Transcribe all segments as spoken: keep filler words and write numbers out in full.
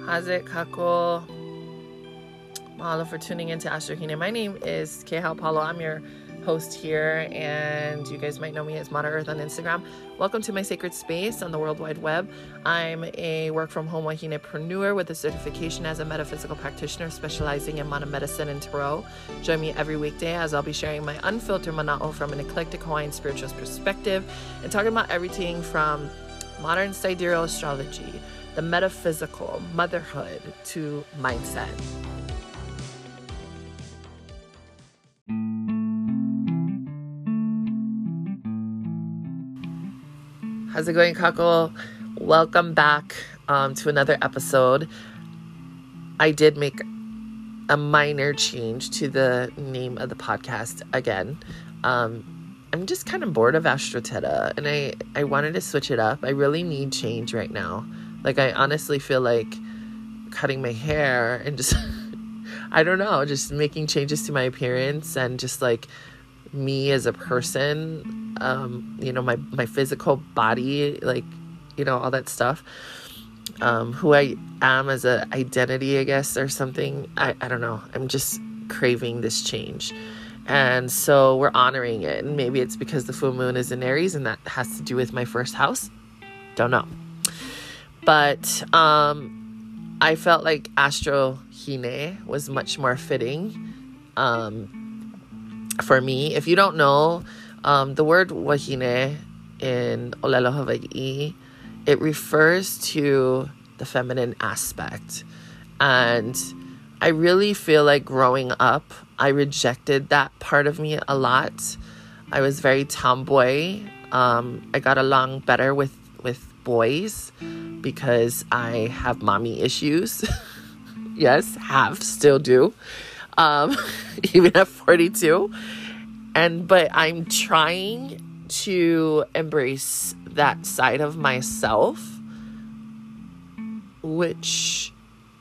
How's it, Kako? Mahalo for tuning into Astro Hine. My name is Kehal Paulo. I'm your host here, and you guys might know me as Mata Earth on Instagram. Welcome to my sacred space on the World Wide Web. I'm a work-from-home wahinepreneur with a certification as a metaphysical practitioner specializing in Mana medicine and tarot. Join me every weekday as I'll be sharing my unfiltered mana'o from an eclectic Hawaiian spiritualist perspective and talking about everything from modern sidereal astrology, the metaphysical, motherhood, to mindset. How's it going, Kako? Welcome back um, to another episode. I did make a minor change to the name of the podcast again. Um, I'm just kind of bored of Astro Theta, and I, I wanted to switch it up. I really need change right now. Like, I honestly feel like cutting my hair and just, I don't know, just making changes to my appearance and just like me as a person, um, you know, my, my physical body, like, you know, all that stuff, um, who I am as an identity, I guess, or something. I, I don't know. I'm just craving this change. And so we're honoring it. And maybe it's because the full moon is in Aries and that has to do with my first house. Don't know. But um, I felt like Astro Hine was much more fitting um, for me. If you don't know, um, the word wahine in Olelo Hawaii, it refers to the feminine aspect. And I really feel like growing up, I rejected that part of me a lot. I was very tomboy. Um, I got along better with, with boys because I have mommy issues. Yes, have, still do. Um, even at forty-two. And, but I'm trying to embrace that side of myself, which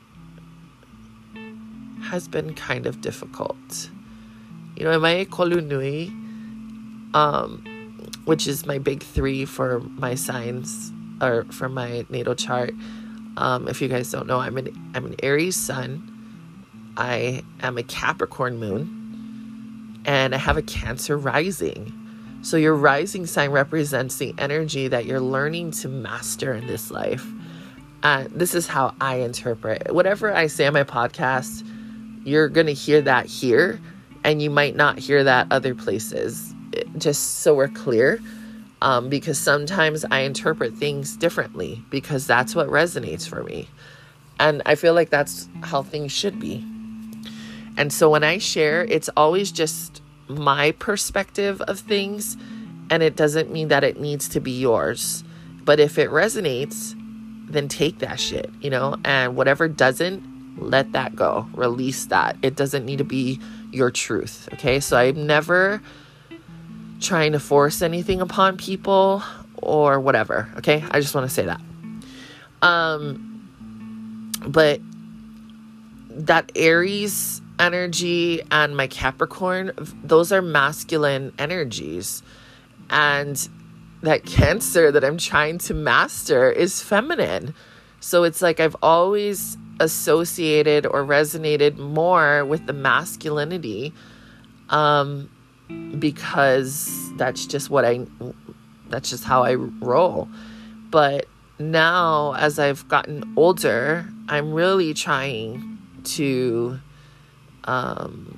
has been kind of difficult. You know, in my Kolu Nui, um, which is my big three for my signs, or for my natal chart. Um, if you guys don't know, I'm an I'm an Aries sun. I am a Capricorn moon, and I have a Cancer rising. So your rising sign represents the energy that you're learning to master in this life. And this is how I interpret it. Whatever I say on my podcast, you're going to hear that here, and you might not hear that other places. It, just so we're clear. Um, because sometimes I interpret things differently because that's what resonates for me. And I feel like that's how things should be. And so when I share, it's always just my perspective of things, and it doesn't mean that it needs to be yours. But if it resonates, then take that shit, you know, and whatever doesn't, let that go. Release that. It doesn't need to be your truth. Okay. So I'm never trying to force anything upon people or whatever. Okay. I just want to say that. Um, but that Aries energy and my Capricorn, those are masculine energies. And that Cancer that I'm trying to master is feminine. So it's like I've always associated or resonated more with the masculinity, um, because that's just what I, that's just how I roll. But now, as I've gotten older, I'm really trying to um,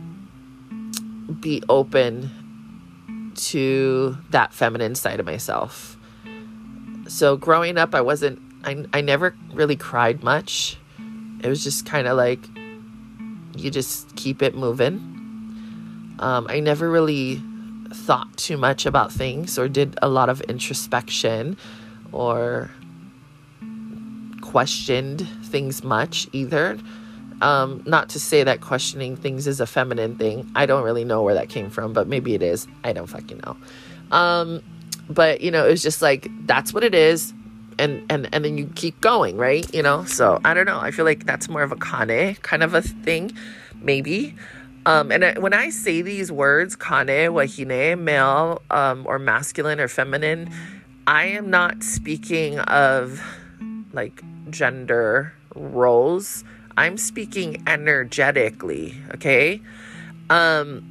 be open to that feminine side of myself. So growing up, I wasn't, I, I never really cried much. It was just kind of like, you just keep it moving. Um, I never really thought too much about things or did a lot of introspection or questioned things much either. Um, not to say that questioning things is a feminine thing. I don't really know where that came from, but maybe it is. I don't fucking know. Um, but, you know, it was just like, that's what it is. And, and, and then you keep going, right? You know, so I don't know. I feel like that's more of a Kane kind of a thing, maybe. Um, and I, when I say these words, Kane, Wahine, male, um, or masculine or feminine, I am not speaking of like gender roles. I'm speaking energetically, okay? Um,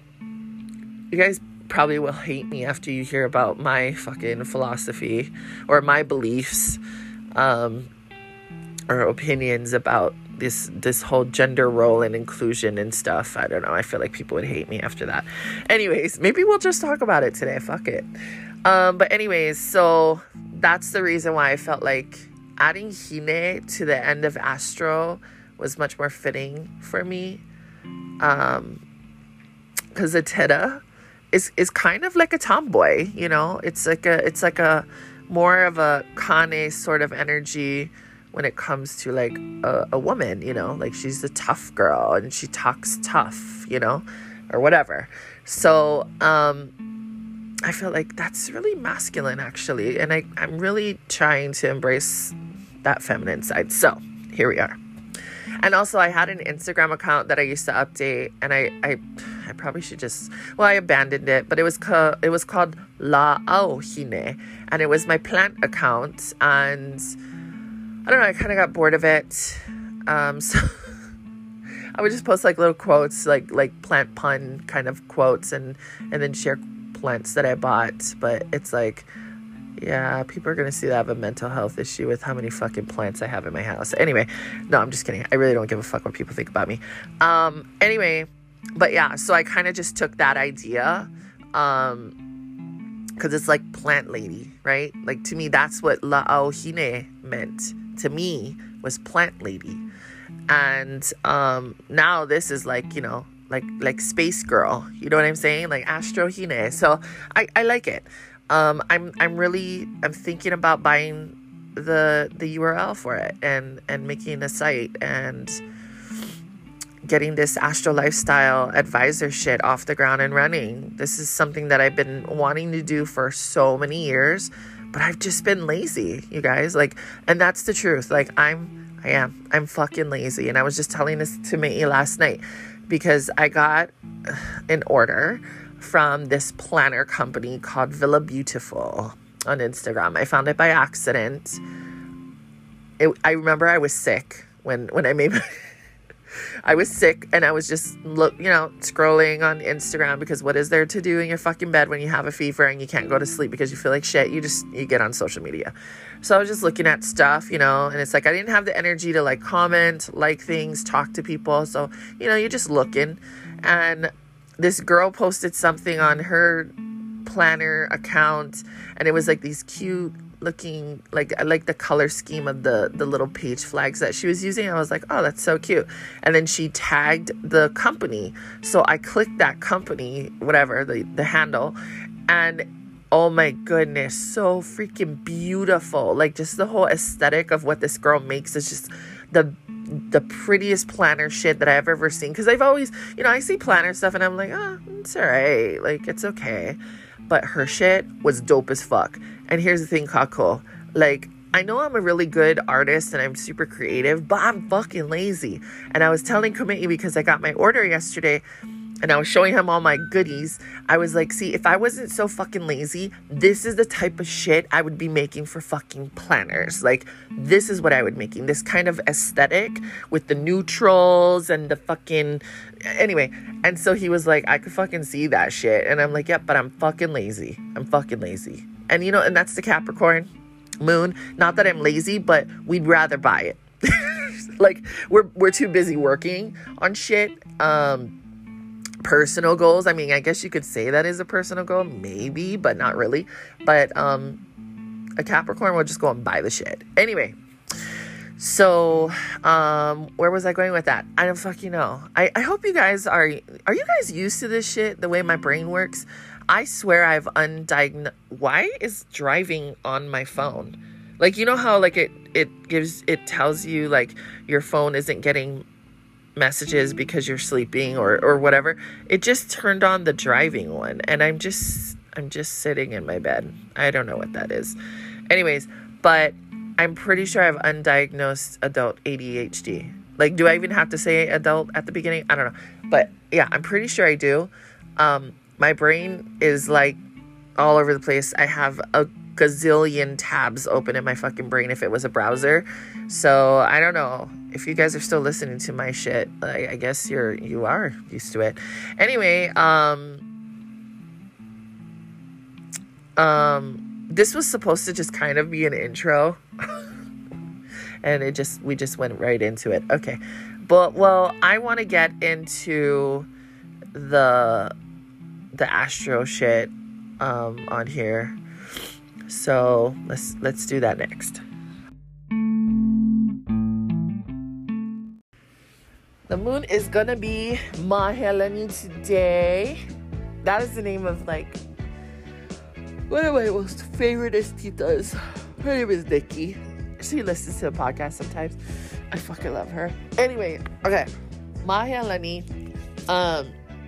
you guys probably will hate me after you hear about my fucking philosophy or my beliefs, um, or opinions about this this whole gender role and inclusion and stuff. I don't know. I feel like people would hate me after that. Anyways, maybe we'll just talk about it today. Fuck it. Um, but anyways, so that's the reason why I felt like adding Hine to the end of Astro was much more fitting for me. Um, because Atida is is kind of like a tomboy, you know. It's like a it's like a more of a Kane sort of energy when it comes to like a, a woman, you know, like she's a tough girl and she talks tough, you know, or whatever. So um, I feel like that's really masculine, actually. And I, I'm really trying to embrace that feminine side. So here we are. And also I had an Instagram account that I used to update, and I, I, I probably should just, well, I abandoned it, but it was, ca- it was called La Ao Hine, and it was my plant account. And I don't know, I kind of got bored of it. Um, so I would just post like little quotes, like like plant pun kind of quotes, and, and then share plants that I bought. But it's like, yeah, people are going to see that I have a mental health issue with how many fucking plants I have in my house. Anyway, no, I'm just kidding. I really don't give a fuck what people think about me. Um, anyway, but yeah, so I kind of just took that idea, um, because it's like plant lady, right? Like to me, that's what La'au Hine meant. To me, was plant lady. And um now this is like, you know, like like space girl, you know what I'm saying, like Astro Hine. So I I like it. um I'm I'm really I'm thinking about buying the the U R L for it and and making a site and getting this Astro Lifestyle Advisor shit off the ground and running. This is something that I've been wanting to do for so many years, but I've just been lazy, you guys. Like, and that's the truth. Like, I'm, I am, I'm fucking lazy. And I was just telling this to Mai last night because I got an order from this planner company called Villa Beautiful on Instagram. I found it by accident. It, I remember I was sick when, when I made my... I was sick and I was just, look, you know, scrolling on Instagram, because what is there to do in your fucking bed when you have a fever and you can't go to sleep because you feel like shit? You just, you get on social media. So I was just looking at stuff, you know, and it's like I didn't have the energy to like comment, like things, talk to people. So, you know, you're just looking. And this girl posted something on her planner account, and it was like these cute looking, like I like the color scheme of the the little page flags that she was using. I was like, oh, that's so cute. And then she tagged the company, so I clicked that company, whatever the the handle, and oh my goodness, so freaking beautiful. Like, just the whole aesthetic of what this girl makes is just the the prettiest planner shit that I've ever seen. Because I've always, you know, I see planner stuff and I'm like, oh, it's all right, like it's okay. But her shit was dope as fuck. And here's the thing, Kako. Like, I know I'm a really good artist and I'm super creative, but I'm fucking lazy. And I was telling Kumei, because I got my order yesterday and I was showing him all my goodies. I was like, see, if I wasn't so fucking lazy, this is the type of shit I would be making for fucking planners. Like, this is what I would be making. This kind of aesthetic with the neutrals and the fucking... Anyway, and so he was like, I could fucking see that shit. And I'm like, yep, but I'm fucking lazy. I'm fucking lazy. And, you know, and that's the Capricorn moon. Not that I'm lazy, but we'd rather buy it. Like, we're we're too busy working on shit. Um... Personal goals. I mean, I guess you could say that is a personal goal, maybe, but not really. But um, a Capricorn will just go and buy the shit. Anyway, so um, where was I going with that? I don't fucking know. I, I hope you guys are, are you guys used to this shit, the way my brain works? I swear I've undiagnosed. Why is driving on my phone? Like, you know how like it, it gives, it tells you like your phone isn't getting messages because you're sleeping or or whatever. It just turned on the driving one, and I'm just I'm just sitting in my bed. I don't know what that is. Anyways, but I'm pretty sure I have undiagnosed adult A D H D. Like, do I even have to say adult at the beginning? I don't know. But yeah, I'm pretty sure I do. Um, my brain is like all over the place. I have a gazillion tabs open in my fucking brain if it was a browser. So I don't know if you guys are still listening to my shit. Like, I guess you're you are used to it. Anyway, um, um, this was supposed to just kind of be an intro, and it just we just went right into it. Okay, but well, I want to get into the the astro shit um, on here. So let's let's do that next. The moon is gonna be Mahilani today. That is the name of like one of my most favorite titas. Her name is Nikki. She listens to the podcast sometimes. I fucking love her. Anyway, okay. Mahilani um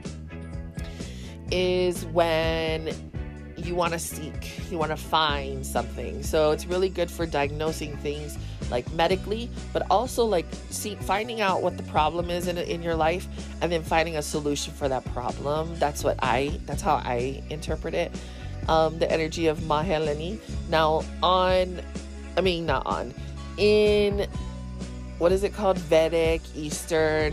is when you want to seek, you want to find something. So it's really good for diagnosing things like medically, but also like see, finding out what the problem is in in your life, and then finding a solution for that problem. That's what I, that's how I interpret it. Um, the energy of Mahilani. Now on, I mean not on, in, what is it called? Vedic, Eastern,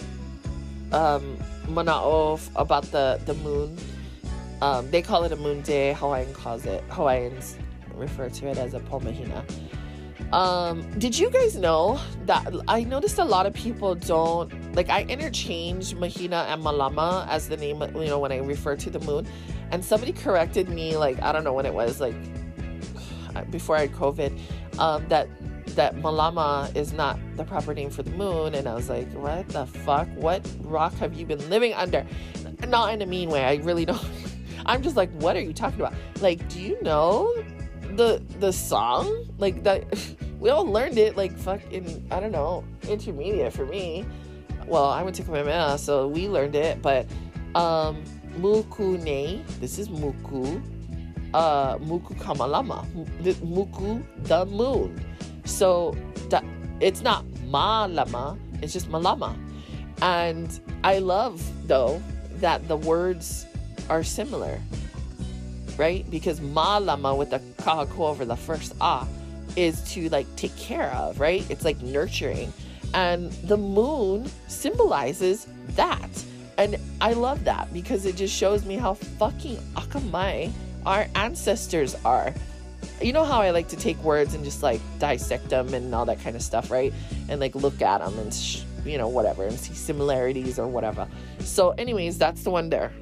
um, Mana'o about the, the moon. Um, they call it a moon day. Hawaiian calls it, Hawaiians refer to it as a pomahina. Um, did you guys know that I noticed a lot of people don't, like I interchange Mahina and Malama as the name, you know, when I refer to the moon, and somebody corrected me, like, I don't know when it was, like before I had COVID, um, that that Malama is not the proper name for the moon. And I was like, what the fuck? What rock have you been living under? Not in a mean way. I really don't. I'm just like, what are you talking about? Like, do you know the the song? Like that we all learned it like fucking, I don't know, intermediate for me. Well, I went to Kamehameha, so we learned it, but um Muku ne, this is Muku. Uh Muku Kamalama. Muku the moon. So that it's not Malama, it's just Malama. And I love though that the words are similar, right? Because Malama with the kahaku over the first ah is to like take care of, right? It's like nurturing, and the moon symbolizes that. And I love that because it just shows me how fucking akamai our ancestors are. You know how I like to take words and just like dissect them and all that kind of stuff, right? And like look at them and sh- you know, whatever, and see similarities or whatever. So anyways, that's the one there.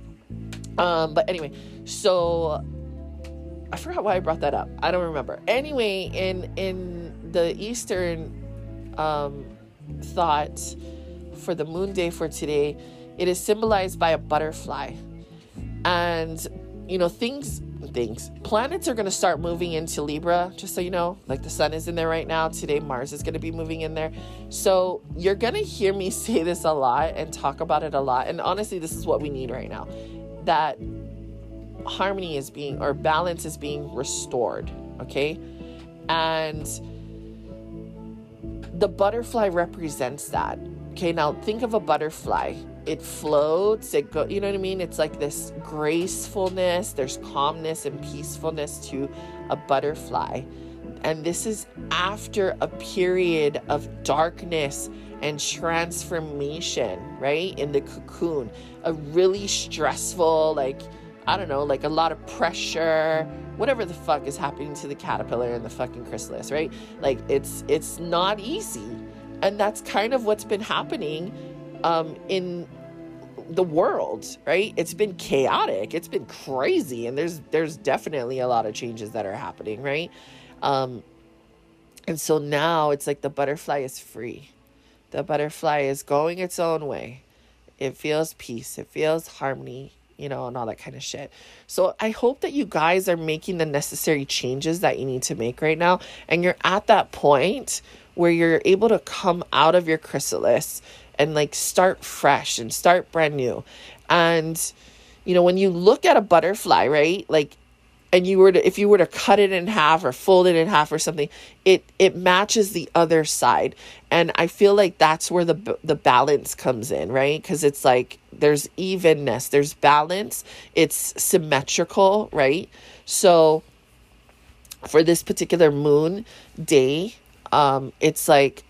Um, but anyway, so I forgot why I brought that up. I don't remember. Anyway, in in the Eastern um, thought for the moon day for today, it is symbolized by a butterfly. And, you know, things, things, planets are going to start moving into Libra, just so you know. Like the sun is in there right now. Today, Mars is going to be moving in there. So you're going to hear me say this a lot and talk about it a lot. And honestly, this is what we need right now. That harmony is being, or balance is being restored, okay? And the butterfly represents that, okay? Now think of a butterfly. It floats, it go, you know what I mean? It's like this gracefulness, there's calmness and peacefulness to a butterfly. And this is after a period of darkness and transformation, right? In the cocoon, a really stressful, like, I don't know, like a lot of pressure, whatever the fuck is happening to the caterpillar and the fucking chrysalis, right? Like it's, it's not easy. And that's kind of what's been happening um, in the world, right? It's been chaotic. It's been crazy. And there's, there's definitely a lot of changes that are happening, right? Um, and so now it's like the butterfly is free. The butterfly is going its own way. It feels peace. It feels harmony, you know, and all that kind of shit. So I hope that you guys are making the necessary changes that you need to make right now. And you're at that point where you're able to come out of your chrysalis and like start fresh and start brand new. And, you know, when you look at a butterfly, right, like, and you were to, if you were to cut it in half or fold it in half or something, it, it matches the other side. And I feel like that's where the, the balance comes in, right? Because it's like, there's evenness, there's balance, it's symmetrical, right? So for this particular moon day, um, it's like,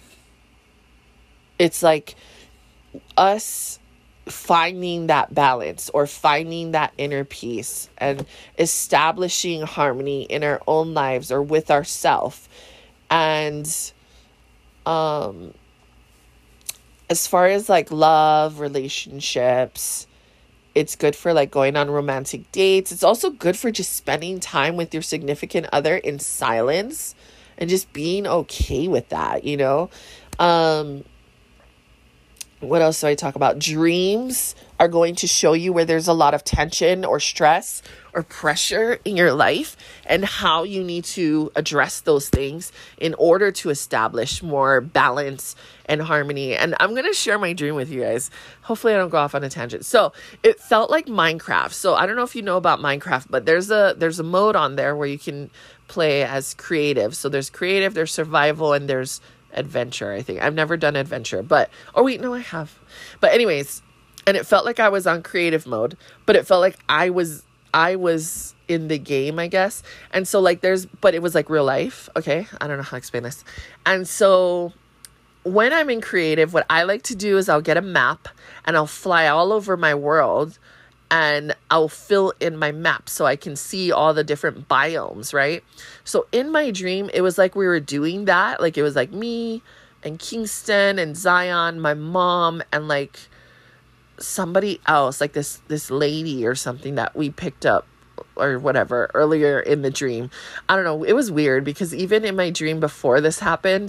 it's like us finding that balance or finding that inner peace and establishing harmony in our own lives or with ourselves. And um, as far as like love, relationships, it's good for like going on romantic dates. It's also good for just spending time with your significant other in silence and just being okay with that, you know? Um, what else do I talk about? Dreams are going to show you where there's a lot of tension or stress or pressure in your life and how you need to address those things in order to establish more balance and harmony. And I'm going to share my dream with you guys. Hopefully I don't go off on a tangent. So it felt like Minecraft. So I don't know if you know about Minecraft, but there's a, there's a mode on there where you can play as creative. So there's creative, there's survival, and there's adventure. I think I've never done adventure, but, oh wait, no, I have. But anyways, and it felt like I was on creative mode, but it felt like I was, I was in the game, I guess. And so like there's, but it was like real life. Okay. I don't know how to explain this. And so when I'm in creative, what I like to do is I'll get a map and I'll fly all over my world and I'll fill in my map so I can see all the different biomes, right? So in my dream, it was like we were doing that. Like it was like me and Kingston and Zion, my mom, and like somebody else, like this this lady or something that we picked up or whatever earlier in the dream. I don't know. It was weird because even in my dream before this happened,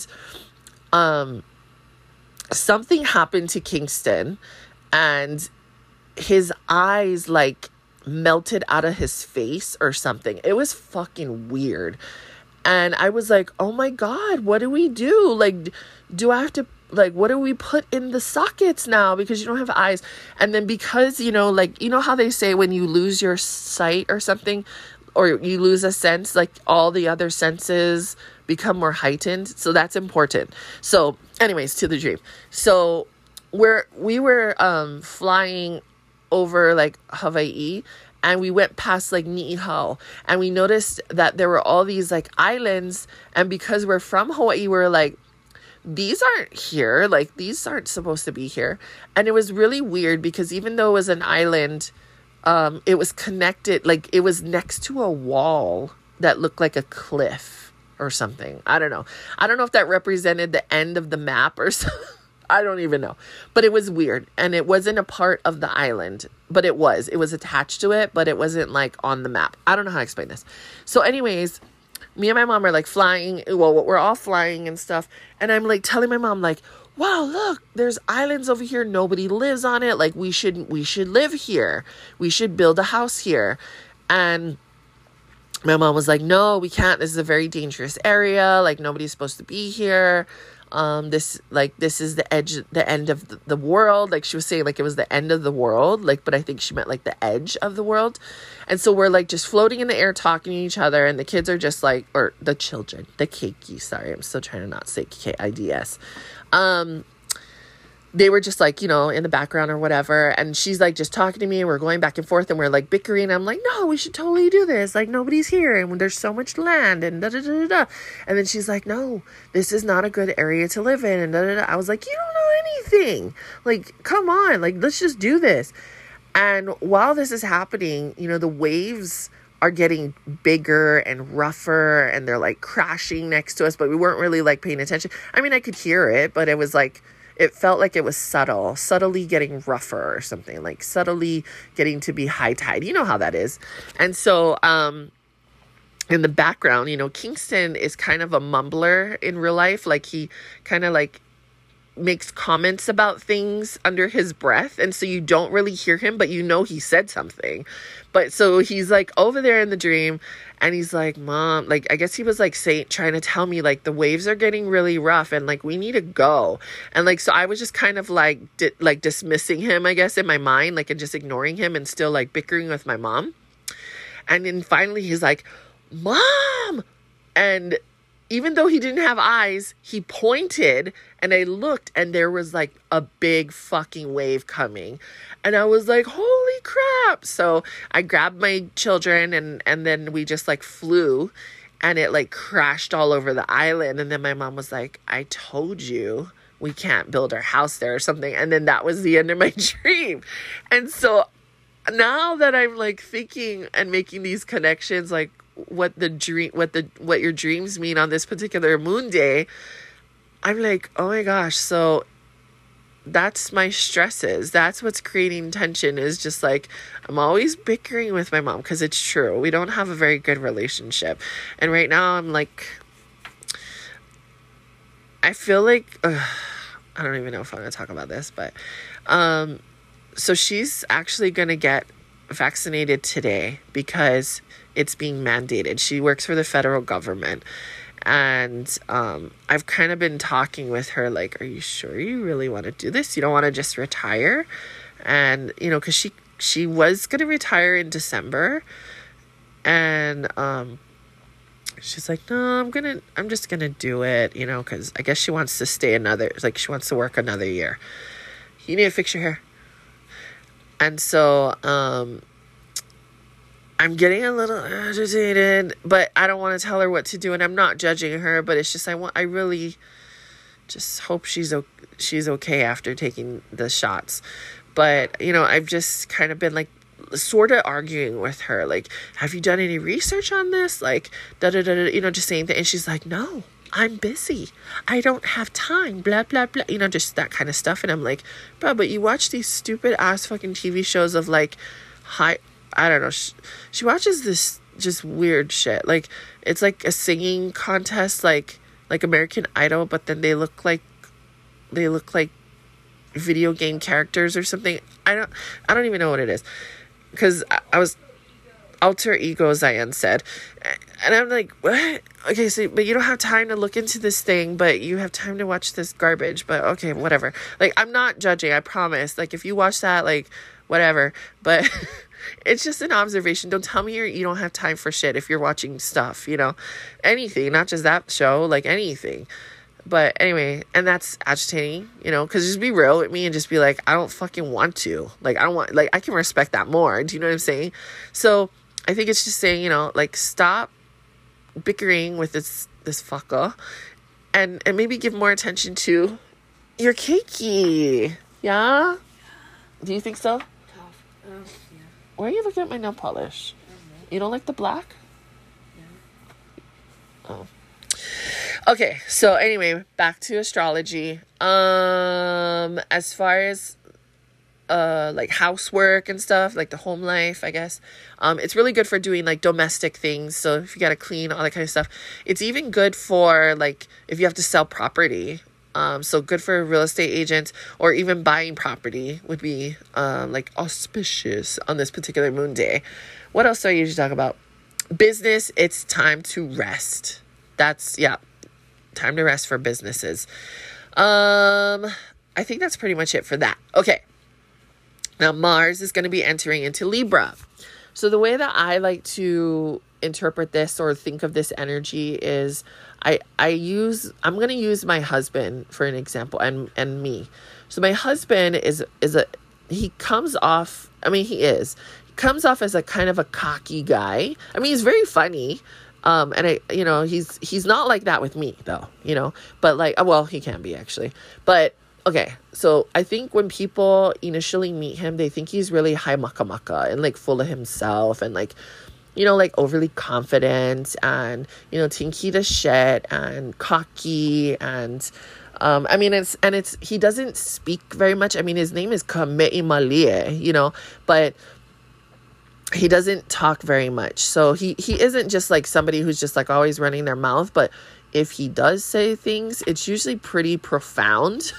um, something happened to Kingston and his eyes like melted out of his face or something. It was fucking weird. And I was like, oh my God, what do we do? Like, do I have to, like, what do we put in the sockets now? Because you don't have eyes. And then because, you know, like, you know how they say when you lose your sight or something, or you lose a sense, like all the other senses become more heightened. So that's important. So anyways, to the dream. So we're, we were um, flying over like Hawaii, and we went past like Niihau, and we noticed that there were all these like islands, and because we're from Hawaii, we're like, these aren't here, like these aren't supposed to be here. And it was really weird because even though it was an island, um it was connected, like it was next to a wall that looked like a cliff or something. I don't know. I don't know if that represented the end of the map or something. I don't even know. But it was weird. And it wasn't a part of the island. But it was. It was attached to it. But it wasn't like on the map. I don't know how to explain this. So anyways, me and my mom are like flying. Well, we're all flying and stuff. And I'm like telling my mom like, wow, look, there's islands over here. Nobody lives on it. Like we should, we should live here. We should build a house here. And my mom was like, no, we can't. This is a very dangerous area. Like nobody's supposed to be here. Um, this, like, this is the edge, the end of the, the world. Like she was saying, like, it was the end of the world. Like, but I think she meant like the edge of the world. And so we're like just floating in the air, talking to each other. And the kids are just like, or the children, the keiki, sorry, I'm still trying to not say K I D S. Um, they were just like, you know, in the background or whatever. And she's like just talking to me and we're going back and forth and we're like bickering. I'm like, no, we should totally do this. Like nobody's here and there's so much land and da da da da. And then she's like, no, this is not a good area to live in. And da da da. I was like, you don't know anything. Like, come on, like, let's just do this. And while this is happening, you know, the waves are getting bigger and rougher and they're like crashing next to us, but we weren't really like paying attention. I mean, I could hear it, but it was like, it felt like it was subtle, subtly getting rougher or something, like subtly getting to be high tide. You know how that is. And so, um, in the background, you know, Kingston is kind of a mumbler in real life. Like he kind of like makes comments about things under his breath. And so you don't really hear him, but you know, he said something. But so he's like over there in the dream and he's like, Mom, like, I guess he was like saying, trying to tell me like the waves are getting really rough and like, we need to go. And like, so I was just kind of like, di- like dismissing him, I guess, in my mind, like, and just ignoring him and still like bickering with my mom. And then finally he's like, Mom. And even though he didn't have eyes, he pointed and I looked and there was like a big fucking wave coming. And I was like, holy crap. So I grabbed my children and, and then we just like flew. and it like crashed all over the island. And then my mom was like, I told you we can't build our house there or something. And then that was the end of my dream. And so now that I'm like thinking and making these connections, like what the dream, what the, what your dreams mean on this particular moon day, I'm like, oh my gosh. So that's my stresses. That's what's creating tension, is just like, I'm always bickering with my mom, because it's true. We don't have a very good relationship. And right now I'm like, I feel like, ugh, I don't even know if I'm going to talk about this, but, um, so she's actually going to get vaccinated today because it's being mandated. She works for the federal government. And um, I've kind of been talking with her, like, are you sure you really want to do this? You don't want to just retire? And, you know, because she, she was going to retire in December. And um, she's like, no, I'm going to, I'm just going to do it, you know, because I guess she wants to stay another, like, she wants to work another year. You need to fix your hair. And so, um, I'm getting a little agitated, but I don't want to tell her what to do, and I'm not judging her, but it's just, I want, I really just hope she's, she's okay after taking the shots. But, you know, I've just kind of been like, sort of arguing with her, like, have you done any research on this? Like, da da da da, you know, just saying that. And she's like, no, I'm busy. I don't have time, blah, blah, blah, you know, just that kind of stuff. And I'm like, bro, but you watch these stupid ass fucking T V shows of like, high, I don't know. She, she watches this just weird shit. Like, it's like a singing contest, like, like American Idol, but then they look like, they look like video game characters or something. I don't, I don't even know what it is. Because I, I was, alter ego, Zion said. And I'm like, what? Okay, so, but you don't have time to look into this thing, but you have time to watch this garbage. But okay, whatever. Like, I'm not judging, I promise. Like, if you watch that, like, whatever. But it's just an observation. Don't tell me you're, you don't have time for shit if you're watching stuff, you know, anything, not just that show, like anything. But anyway, and that's agitating, you know, because just be real with me and just be like, I don't fucking want to. Like, I don't want, like, I can respect that more. Do you know what I'm saying? So I think it's just saying, you know, like, stop bickering with this, this fucker, and, and maybe give more attention to your cakey. Yeah? Do you think so? Um, yeah. Why are you looking at my nail polish? Don't You don't like the black? Yeah. Oh. Okay, so anyway, back to astrology. Um, as far as uh like housework and stuff, like the home life, I guess, um, it's really good for doing like domestic things. So if you gotta clean, all that kind of stuff. It's even good for like if you have to sell property. Um, so good for real estate agents, or even buying property would be um like auspicious on this particular moon day. What else do I usually talk about? Business, it's time to rest. That's, yeah, time to rest for businesses. Um, I think that's pretty much it for that. Okay. Now, Mars is going to be entering into Libra. So the way that I like to interpret this or think of this energy is I, I use, I'm going to use my husband for an example, and, and me. So my husband is, is a, he comes off, I mean, he is, he comes off as a kind of a cocky guy. I mean, he's very funny. Um, and I, you know, he's, he's not like that with me though, you know, but like, well, he can be actually, but okay. So I think when people initially meet him, they think he's really high maka maka and like full of himself and like, you know, like overly confident and, you know, tinky the shit and cocky. And, um, I mean, it's, and it's, he doesn't speak very much. I mean, his name is Kamei Malie, you know, but he doesn't talk very much. So he, he isn't just like somebody who's just like always running their mouth. But if he does say things, it's usually pretty profound.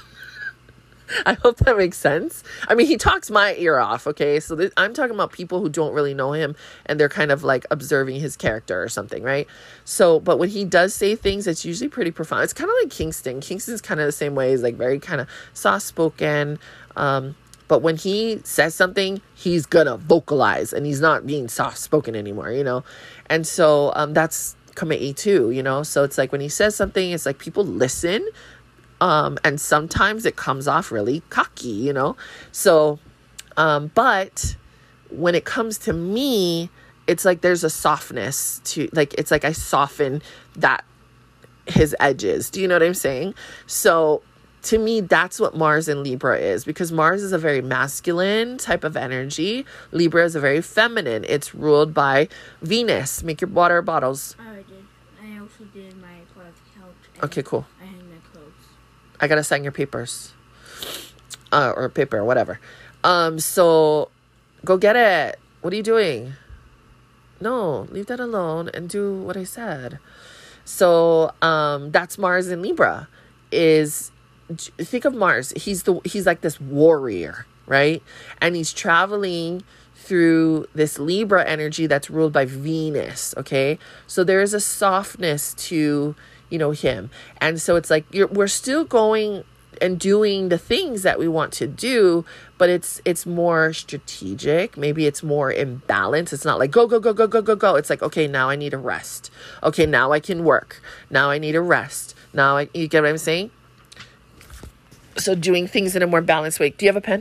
I hope that makes sense. I mean, he talks my ear off. Okay. So th- I'm talking about people who don't really know him and they're kind of like observing his character or something. Right. So, but when he does say things, it's usually pretty profound. It's kind of like Kingston. Kingston's kind of the same way. He's like very kind of soft spoken. Um, But when he says something, he's gonna vocalize and he's not being soft-spoken anymore, you know? And so um, that's Kamei too, you know? So it's like when he says something, it's like people listen. Um, and sometimes it comes off really cocky, you know? So, um, but when it comes to me, it's like there's a softness to, like, it's like I soften that, his edges. Do you know what I'm saying? So to me, that's what Mars in Libra is, because Mars is a very masculine type of energy. Libra is a very feminine. It's ruled by Venus. Make your water bottles. I already did. I also did my part of the couch. Okay, cool. I hang my clothes. I gotta sign your papers. Uh, or paper, or whatever. Um, so go get it. What are you doing? No, leave that alone and do what I said. So um, that's Mars in Libra. Is think of Mars. He's the he's like this warrior, right? And he's traveling through this Libra energy that's ruled by Venus. Okay, so there is a softness to, you know, him, and so it's like you're, we're still going and doing the things that we want to do, but it's it's more strategic. Maybe it's more in balance. It's not like go go go go go go go. It's like, okay, now I need a rest. Okay, now I can work. Now I need a rest. Now I, you get what I'm saying? So doing things in a more balanced way. Do you have a pen?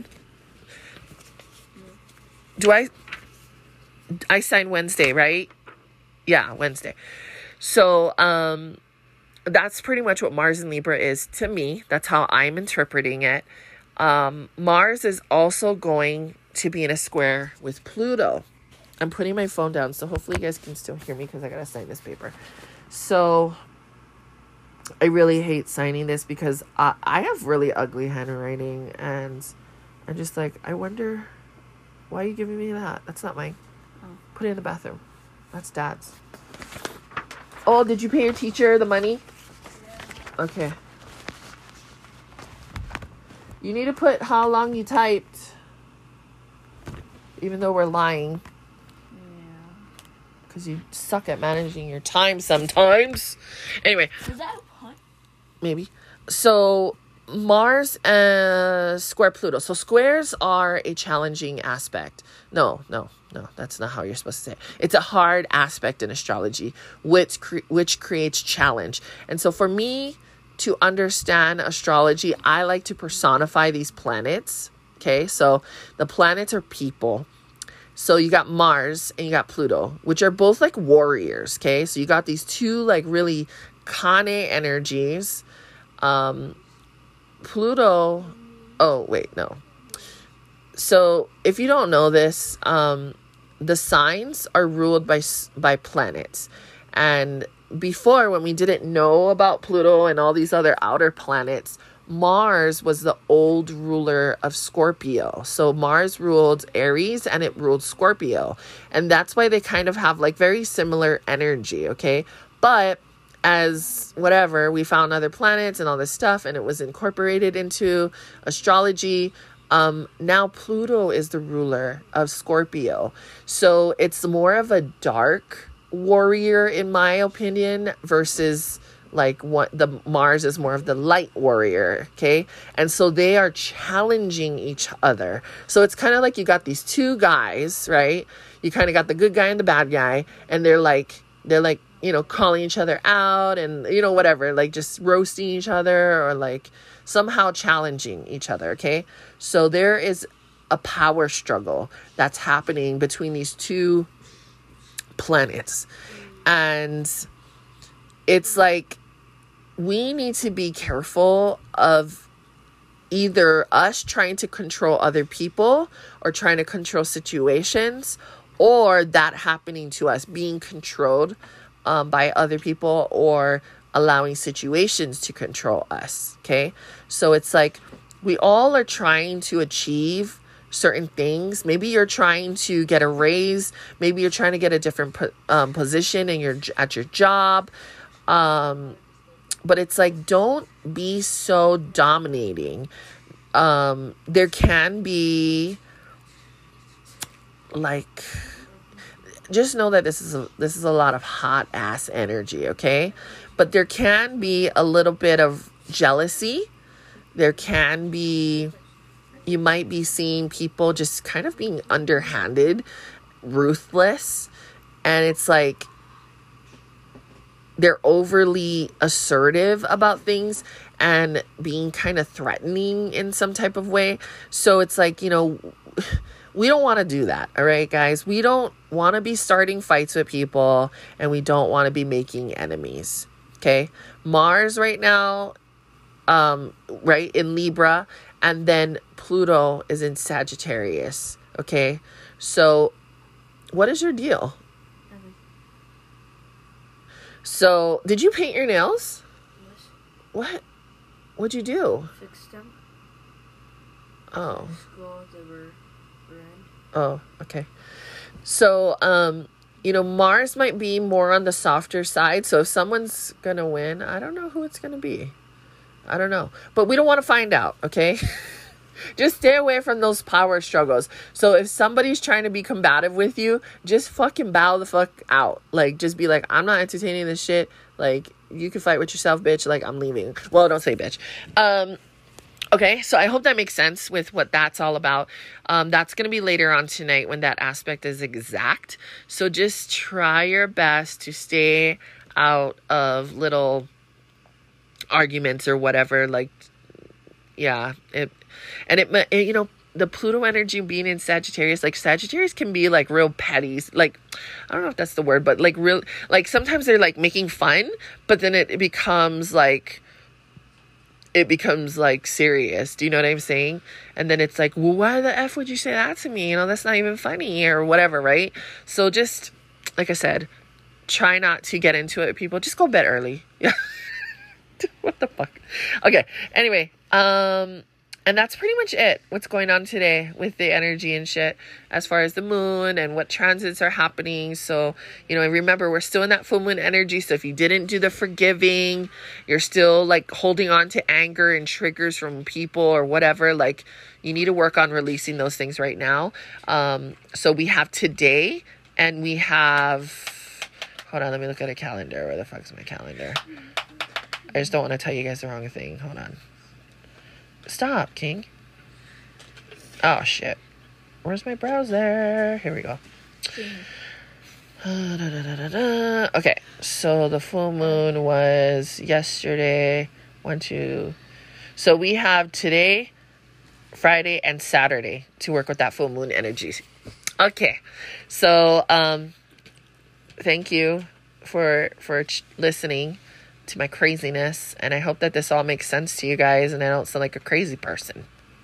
Do I? I sign Wednesday, right? Yeah, Wednesday. So um. That's pretty much what Mars in Libra is to me. That's how I'm interpreting it. Um, Mars is also going to be in a square with Pluto. I'm putting my phone down, so hopefully you guys can still hear me because I got to sign this paper. So I really hate signing this because I, I have really ugly handwriting, and I'm just like, I wonder, why are you giving me that? That's not mine. Oh. Put it in the bathroom. That's Dad's. Oh, did you pay your teacher the money? Okay. You need to put how long you typed. Even though we're lying. Yeah. Because you suck at managing your time sometimes. Anyway. Is that a pun? Maybe. So, Mars uh, square Pluto. So, squares are a challenging aspect. No, no, no. That's not how you're supposed to say it. It's a hard aspect in astrology, which cre- which creates challenge. And so, for me to understand astrology, I like to personify these planets. Okay, so the planets are people. So you got Mars and you got Pluto, which are both like warriors. Okay, so you got these two like really Kane energies. Um, Pluto. Oh wait, no. So if you don't know this, um, the signs are ruled by by planets, and before, when we didn't know about Pluto and all these other outer planets, Mars was the old ruler of Scorpio. So Mars ruled Aries and it ruled Scorpio. And that's why they kind of have like very similar energy, okay? But as whatever, we found other planets and all this stuff, and it was incorporated into astrology. Um, now Pluto is the ruler of Scorpio. So it's more of a dark warrior, in my opinion, versus like what the Mars is more of the light warrior. Okay, and so they are challenging each other. So it's kind of like you got these two guys, right? You kind of got the good guy and the bad guy, and they're like they're like you know calling each other out, and you know whatever, like just roasting each other or like somehow challenging each other. Okay, so there is a power struggle that's happening between these two planets, and it's like we need to be careful of either us trying to control other people or trying to control situations, or that happening to us, being controlled um, by other people, or allowing situations to control us. Okay, so it's like we all are trying to achieve certain things. Maybe you're trying to get a raise. Maybe you're trying to get a different um, position in your at your job. Um, but it's like, don't be so dominating. Um, there can be like, just know that this is a, this is a lot of hot ass energy. Okay, but there can be a little bit of jealousy. There can be. You might be seeing people just kind of being underhanded, ruthless, and it's like they're overly assertive about things and being kind of threatening in some type of way. So it's like, you know, we don't want to do that. All right, guys, we don't want to be starting fights with people, and we don't want to be making enemies. Okay. Mars right now, um, right in Libra, and then Pluto is in Sagittarius. Okay. So what is your deal? Nothing. So did you paint your nails? Yes. What? What'd you do? Fixed them. Oh. School, they were red. Oh, okay. So, um, you know, Mars might be more on the softer side. So if someone's going to win, I don't know who it's going to be. I don't know. But we don't want to find out, okay? Just stay away from those power struggles. So if somebody's trying to be combative with you, just fucking bow the fuck out. Like, just be like, I'm not entertaining this shit. Like, you can fight with yourself, bitch. Like, I'm leaving. Well, don't say bitch. Um, okay, so I hope that makes sense with what that's all about. Um, that's going to be later on tonight when that aspect is exact. So just try your best to stay out of little arguments or whatever. Like, yeah, it, and it, it, you know, the Pluto energy being in Sagittarius, like Sagittarius can be like real petty. Like, I don't know if that's the word, but like real, like sometimes they're like making fun, but then it, it becomes like, it becomes like serious. Do you know what I'm saying? And then it's like, well, why the F would you say that to me? You know, that's not even funny or whatever, right? So just, like I said, try not to get into it with people. Just go to bed early. Yeah. What the fuck? Okay. Anyway, um, and that's pretty much it. What's going on today with the energy and shit as far as the moon and what transits are happening. So, you know, remember, we're still in that full moon energy. So if you didn't do the forgiving, you're still like holding on to anger and triggers from people or whatever, like you need to work on releasing those things right now. Um, so we have today and we have, hold on, let me look at a calendar. Where the fuck's my calendar? I just don't want to tell you guys the wrong thing. Hold on. Stop, King. Oh, shit. Where's my browser? Here we go. Uh, da, da, da, da, da. Okay, so the full moon was yesterday. One, two. So we have today, Friday, and Saturday to work with that full moon energy. Okay, so um, thank you for for ch- listening to my craziness, and I hope that this all makes sense to you guys and I don't sound like a crazy person.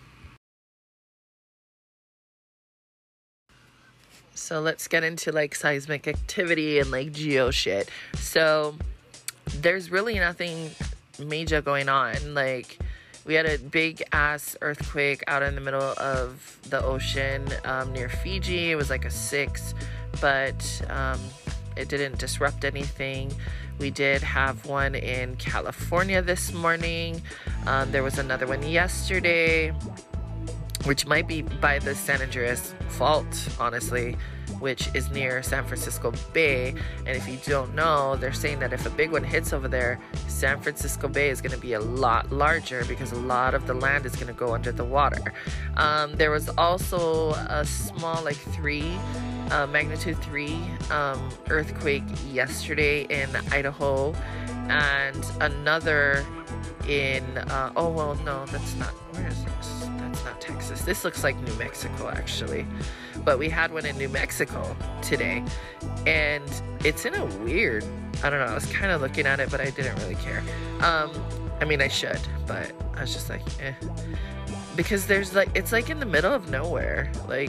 So let's get into like seismic activity and like geo shit. So there's really nothing major going on. Like, we had a big ass earthquake out in the middle of the ocean um, near Fiji. It was like a six, but um, it didn't disrupt anything. We did have one in California this morning. Um, there was another one yesterday, which might be by the San Andreas Fault, honestly, which is near San Francisco Bay. And if you don't know, they're saying that if a big one hits over there, San Francisco Bay is going to be a lot larger because a lot of the land is going to go under the water. Um, there was also a small, like three, uh, magnitude three um, earthquake yesterday in Idaho, and another in, uh, oh, well, no, that's not, where is this? That's not Texas. This looks like New Mexico, actually. But we had one in New Mexico today, and it's in a weird, I don't know, I was kind of looking at it, but I didn't really care. Um, I mean, I should, but I was just like, eh. Because there's like, it's like in the middle of nowhere, like,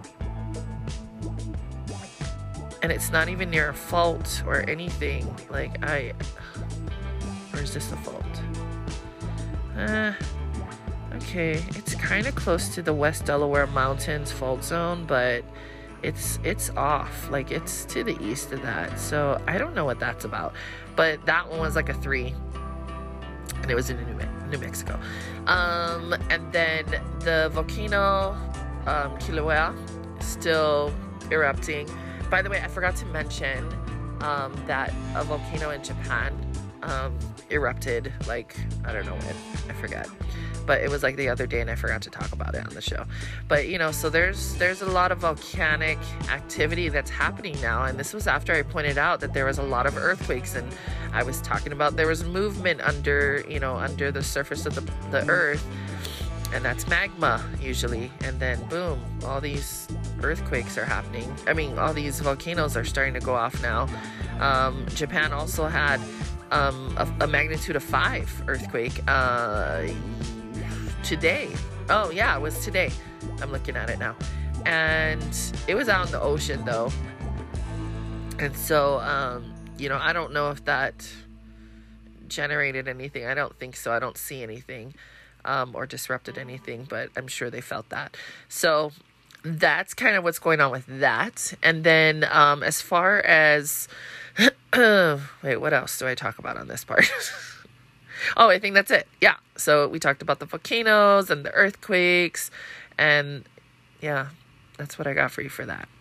and it's not even near a fault or anything. Like, I, or is this a fault? Uh, okay, it's kind of close to the West Delaware Mountains fault zone, but it's it's off. Like, it's to the east of that, so I don't know what that's about. But that one was like a three, and it was in New, Me- New Mexico. Um, and then the volcano, um, Kilauea, still erupting. By the way, I forgot to mention um, that a volcano in Japan um, erupted, like, I don't know when, I forget. But it was like the other day, and I forgot to talk about it on the show. But, you know, so there's there's a lot of volcanic activity that's happening now. And this was after I pointed out that there was a lot of earthquakes. And I was talking about there was movement under, you know, under the surface of the, the earth. and that's magma usually, and then boom, all these earthquakes are happening. I mean, all these volcanoes are starting to go off now. Um, Japan also had um, a, a magnitude of five earthquake uh, today. Oh yeah, it was today. I'm looking at it now, and it was out in the ocean though. And so, um, you know, I don't know if that generated anything. I don't think so. I don't see anything um, or disrupted anything, but I'm sure they felt that. So that's kind of what's going on with that. And then um, as far as, wait, what else do I talk about on this part? Oh, I think that's it. Yeah. So we talked about the volcanoes and the earthquakes, and yeah, that's what I got for you for that.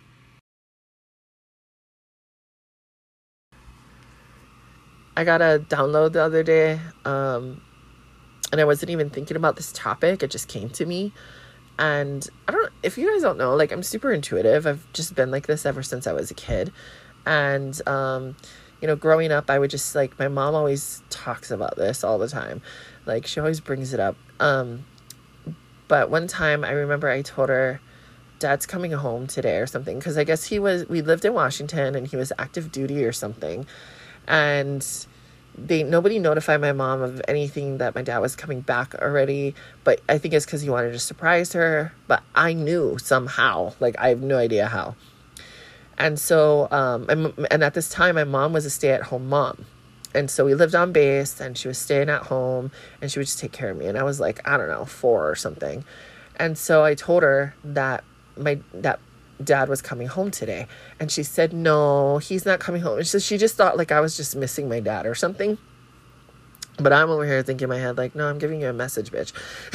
I got a download the other day, um, and I wasn't even thinking about this topic. It just came to me. And I don't, if you guys don't know, like, I'm super intuitive. I've just been like this ever since I was a kid. And, um, you know, growing up, I would just, like, my mom always talks about this all the time. Like, she always brings it up. Um, but one time I remember I told her, Dad's coming home today or something. Because I guess he was, we lived in Washington and he was active duty or something. And they nobody notified my mom of anything that my dad was coming back already, but I think it's because he wanted to surprise her. But I knew somehow, like, I have no idea how. And so, um, and, and at this time, my mom was a stay-at-home mom, and so we lived on base, and she was staying at home, and she would just take care of me. And I was like, I don't know, four or something. And so I told her that my that. Dad was coming home today, and she said, no, he's not coming home. So she just thought like I was just missing my dad or something. But I'm over here thinking in my head, like, no, I'm giving you a message, bitch.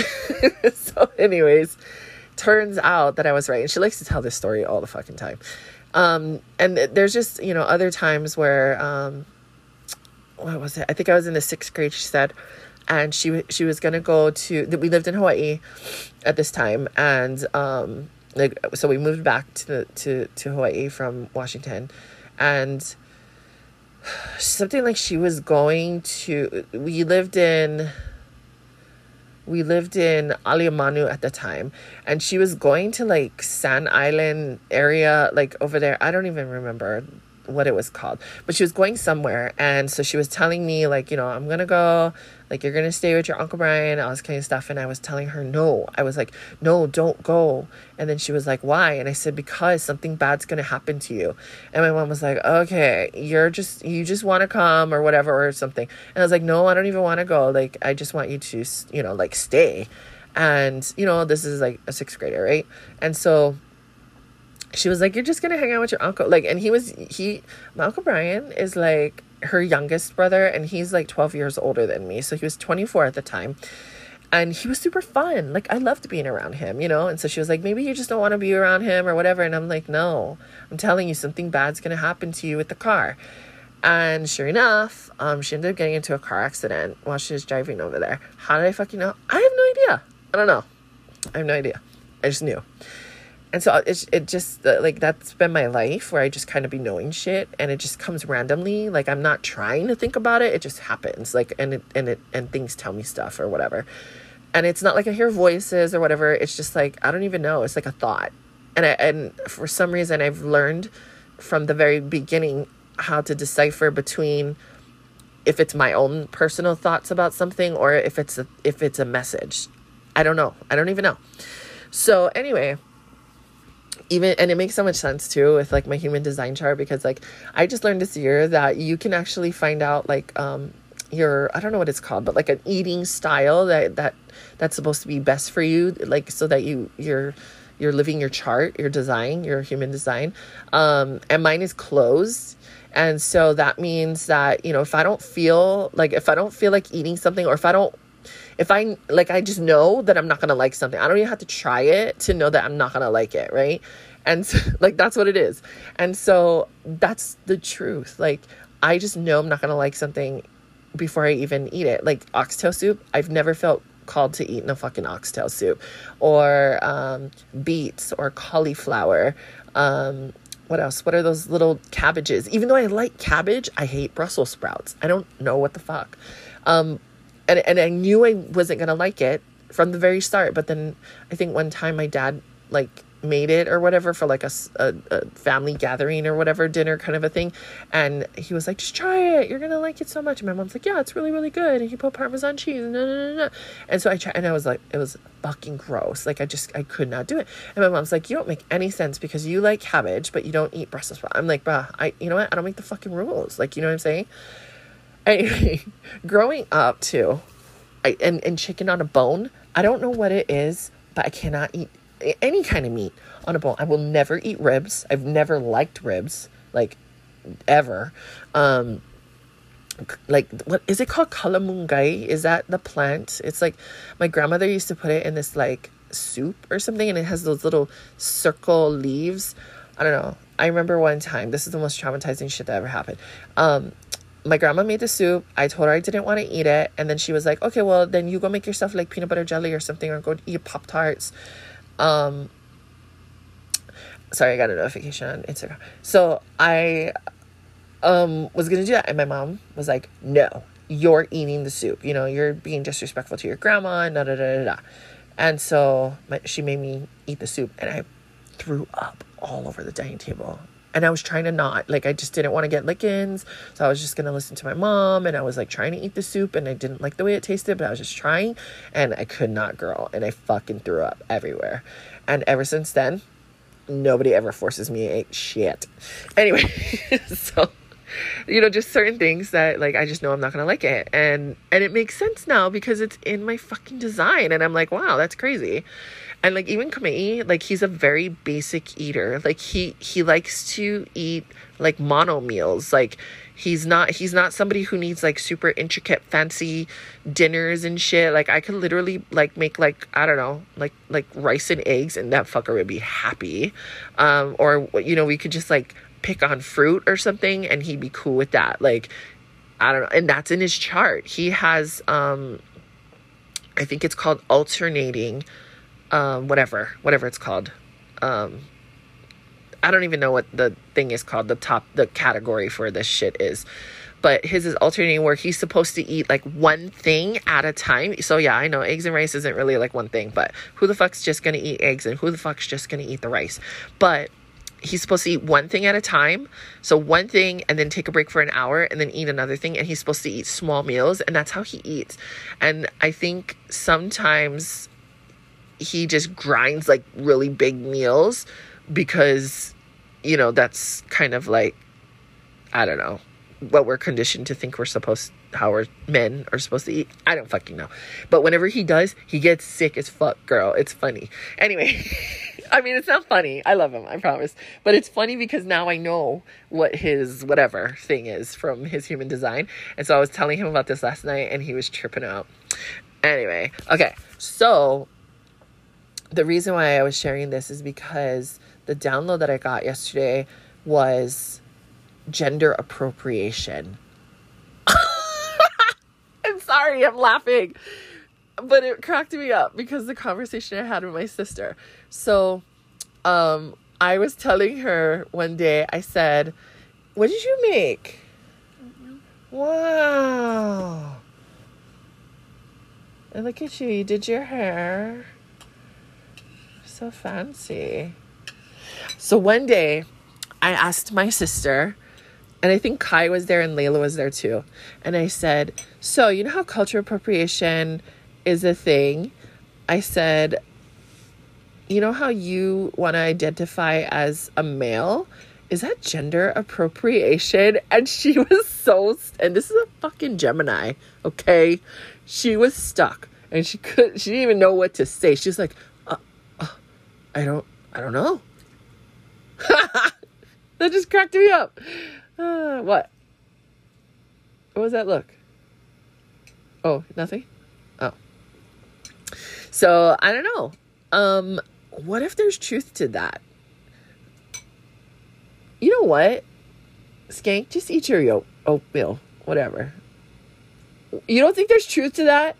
So anyways, turns out that I was right. And she likes to tell this story all the fucking time. Um, and there's just, you know, other times where, um, what was it? I think I was in the sixth grade, she said, and she, she was going to go to, we lived in Hawaii at this time. And, um, Like, so we moved back to the, to, to Hawaii from Washington, and something like she was going to, we lived in, we lived in Aliamanu at the time, and she was going to like Sand Island area, like over there. I don't even remember what it was called, but she was going somewhere. And so she was telling me, like, you know, I'm gonna go, like, you're gonna stay with your Uncle Brian, all this kind of stuff. And I was telling her, no. I was like, no, don't go. And then she was like, why? And I said, because something bad's gonna happen to you. And my mom was like, okay, you're just, you just want to come or whatever or something. And I was like, no, I don't even want to go. Like, I just want you to, you know, like, stay. And, you know, this is like a sixth grader, right? And so she was like, you're just gonna hang out with your uncle. Like, and he was, he, my Uncle Brian is like her youngest brother, and he's like twelve years older than me. So he was twenty-four at the time, and he was super fun. Like, I loved being around him, you know? And so she was like, maybe you just don't want to be around him or whatever. And I'm like, no, I'm telling you, something bad's gonna happen to you with the car. And sure enough, um, she ended up getting into a car accident while she was driving over there. How did I fucking know? I have no idea. I don't know. I have no idea. I just knew. And so it, it just, like, that's been my life, where I just kind of be knowing shit, and it just comes randomly. Like, I'm not trying to think about it. It just happens. Like, and it, and it, and things tell me stuff or whatever. And it's not like I hear voices or whatever. It's just like, I don't even know. It's like a thought. And I, and for some reason, I've learned from the very beginning how to decipher between if it's my own personal thoughts about something or if it's a, if it's a message. I don't know. I don't even know. So anyway, even, and it makes so much sense too with like my human design chart, because like I just learned this year that you can actually find out like um your, I don't know what it's called, but like an eating style that that that's supposed to be best for you, like so that you you're you're living your chart, your design, your human design. Um and mine is closed. And so that means that, you know, if I don't feel like if I don't feel like eating something, or if I don't If I, like, I just know that I'm not going to like something. I don't even have to try it to know that I'm not going to like it, right? And, so, like, that's what it is. And so that's the truth. Like, I just know I'm not going to like something before I even eat it. Like, oxtail soup, I've never felt called to eat in a fucking oxtail soup. Or um, beets or cauliflower. Um, what else? What are those little cabbages? Even though I like cabbage, I hate Brussels sprouts. I don't know what the fuck. Um And and I knew I wasn't going to like it from the very start. But then I think one time my dad like made it or whatever for like a, a, a family gathering or whatever, dinner kind of a thing, and he was like, just try it, you're gonna like it so much. And my mom's like, yeah, it's really really good, and he put Parmesan cheese, no no no no and so I tried, and I was like, it was fucking gross. Like I just I could not do it. And my mom's like, you don't make any sense because you like cabbage but you don't eat Brussels sprouts. I'm like, bruh, I you know what, I don't make the fucking rules, like, you know what I'm saying? Anyway, growing up too, I and, and chicken on a bone, I don't know what it is, but I cannot eat any kind of meat on a bone. I will never eat ribs. I've never liked ribs, like, ever. Um, like, what is it called? Kalamungai? Is that the plant? It's like, my grandmother used to put it in this, like, soup or something, and it has those little circle leaves. I don't know. I remember one time, this is the most traumatizing shit that ever happened. Um, my grandma made the soup. I told her I didn't want to eat it, and then she was like, okay, well, then you go make yourself, like, peanut butter jelly or something, or go eat Pop-Tarts. Um, sorry, I got a notification on Instagram. So I, um, was going to do that. And my mom was like, no, you're eating the soup. You know, you're being disrespectful to your grandma, and da da da da da. And so my, she made me eat the soup, and I threw up all over the dining table. And I was trying to not, like, I just didn't want to get lickings. So I was just going to listen to my mom. And I was, like, trying to eat the soup. And I didn't like the way it tasted. But I was just trying. And I could not, girl. And I fucking threw up everywhere. And ever since then, nobody ever forces me to eat shit. Anyway, so, you know, just certain things that, like, I just know I'm not going to like it. And, and it makes sense now because it's in my fucking design. And I'm like, wow, that's crazy. And, like, even Kamei, like, he's a very basic eater. Like, he, he likes to eat, like, mono meals. Like, he's not, he's not somebody who needs, like, super intricate, fancy dinners and shit. Like, I could literally, like, make, like, I don't know, like, like, rice and eggs, and that fucker would be happy. Um, or, you know, we could just, like, pick on fruit or something, and he'd be cool with that. Like, I don't know. And that's in his chart. He has, um, I think it's called alternating Um, whatever, whatever it's called. Um, I don't even know what the thing is called. The top, the category for this shit is, but his is alternating where he's supposed to eat like one thing at a time. So yeah, I know eggs and rice isn't really like one thing, but who the fuck's just going to eat eggs and who the fuck's just going to eat the rice? But he's supposed to eat one thing at a time. So one thing and then take a break for an hour and then eat another thing. And he's supposed to eat small meals, and that's how he eats. And I think sometimes he just grinds like really big meals because, you know, that's kind of like, I don't know, what we're conditioned to think we're supposed, how our men are supposed to eat. I don't fucking know. But whenever he does, he gets sick as fuck, girl. It's funny. Anyway, I mean, it's not funny. I love him, I promise. But it's funny because now I know what his whatever thing is from his human design. And so I was telling him about this last night, and he was tripping out. Anyway, okay, so the reason why I was sharing this is because the download that I got yesterday was gender appropriation. I'm sorry, I'm laughing. But it cracked me up because the conversation I had with my sister. So, um, I was telling her one day, I said, what did you make? Mm-hmm. Wow. And look at you, you did your hair. So fancy. So one day I asked my sister, and I think Kai was there and Layla was there too, and I said, so you know how cultural appropriation is a thing? I said, you know how you want to identify as a male? Is that gender appropriation? And she was so, and this is a fucking Gemini, okay? She was stuck, and she could, she didn't even know what to say. She's like, I don't, I don't know. That just cracked me up. Uh, what? What was that look? Oh, nothing? Oh. So, I don't know. Um, what if there's truth to that? You know what? Skank, just eat your yo- oatmeal. Whatever. You don't think there's truth to that?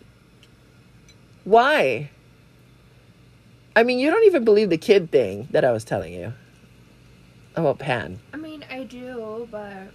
Why? I mean, you don't even believe the kid thing that I was telling you about Pan. I mean, I do, but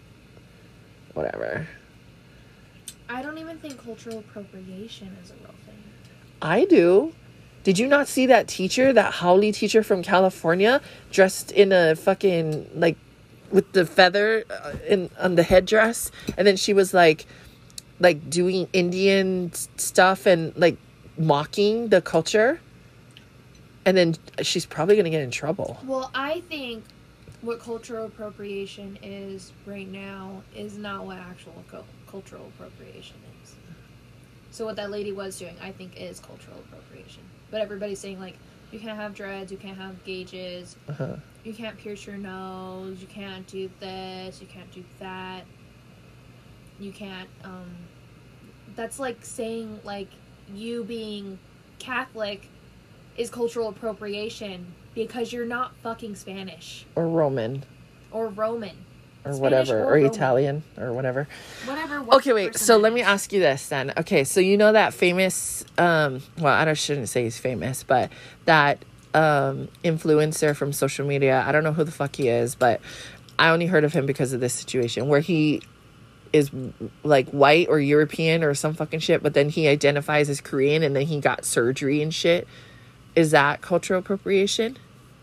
whatever. I don't even think cultural appropriation is a real thing. I do. Did you not see that teacher, that Howley teacher from California, dressed in a fucking, like, with the feather uh, in on the headdress? And then she was, like, like, doing Indian stuff and, like, mocking the culture. And then she's probably going to get in trouble. Well, I think what cultural appropriation is right now is not what actual co- cultural appropriation is. So what that lady was doing, I think, is cultural appropriation. But everybody's saying, like, you can't have dreads, you can't have gauges, Uh-huh. you can't pierce your nose, you can't do this, you can't do that, you can't, um... That's like saying, like, you being Catholic is cultural appropriation because you're not fucking Spanish. Or Roman. Or Roman. Or Spanish whatever. Or, or Italian. Or whatever. Whatever. what Okay, wait. person So it let me is. ask you this then. Okay, so you know that famous, um, well, I don't, shouldn't say he's famous, but that um, influencer from social media, I don't know who the fuck he is, but I only heard of him because of this situation where he is like white or European or some fucking shit, but then he identifies as Korean and then he got surgery and shit. Is that cultural appropriation?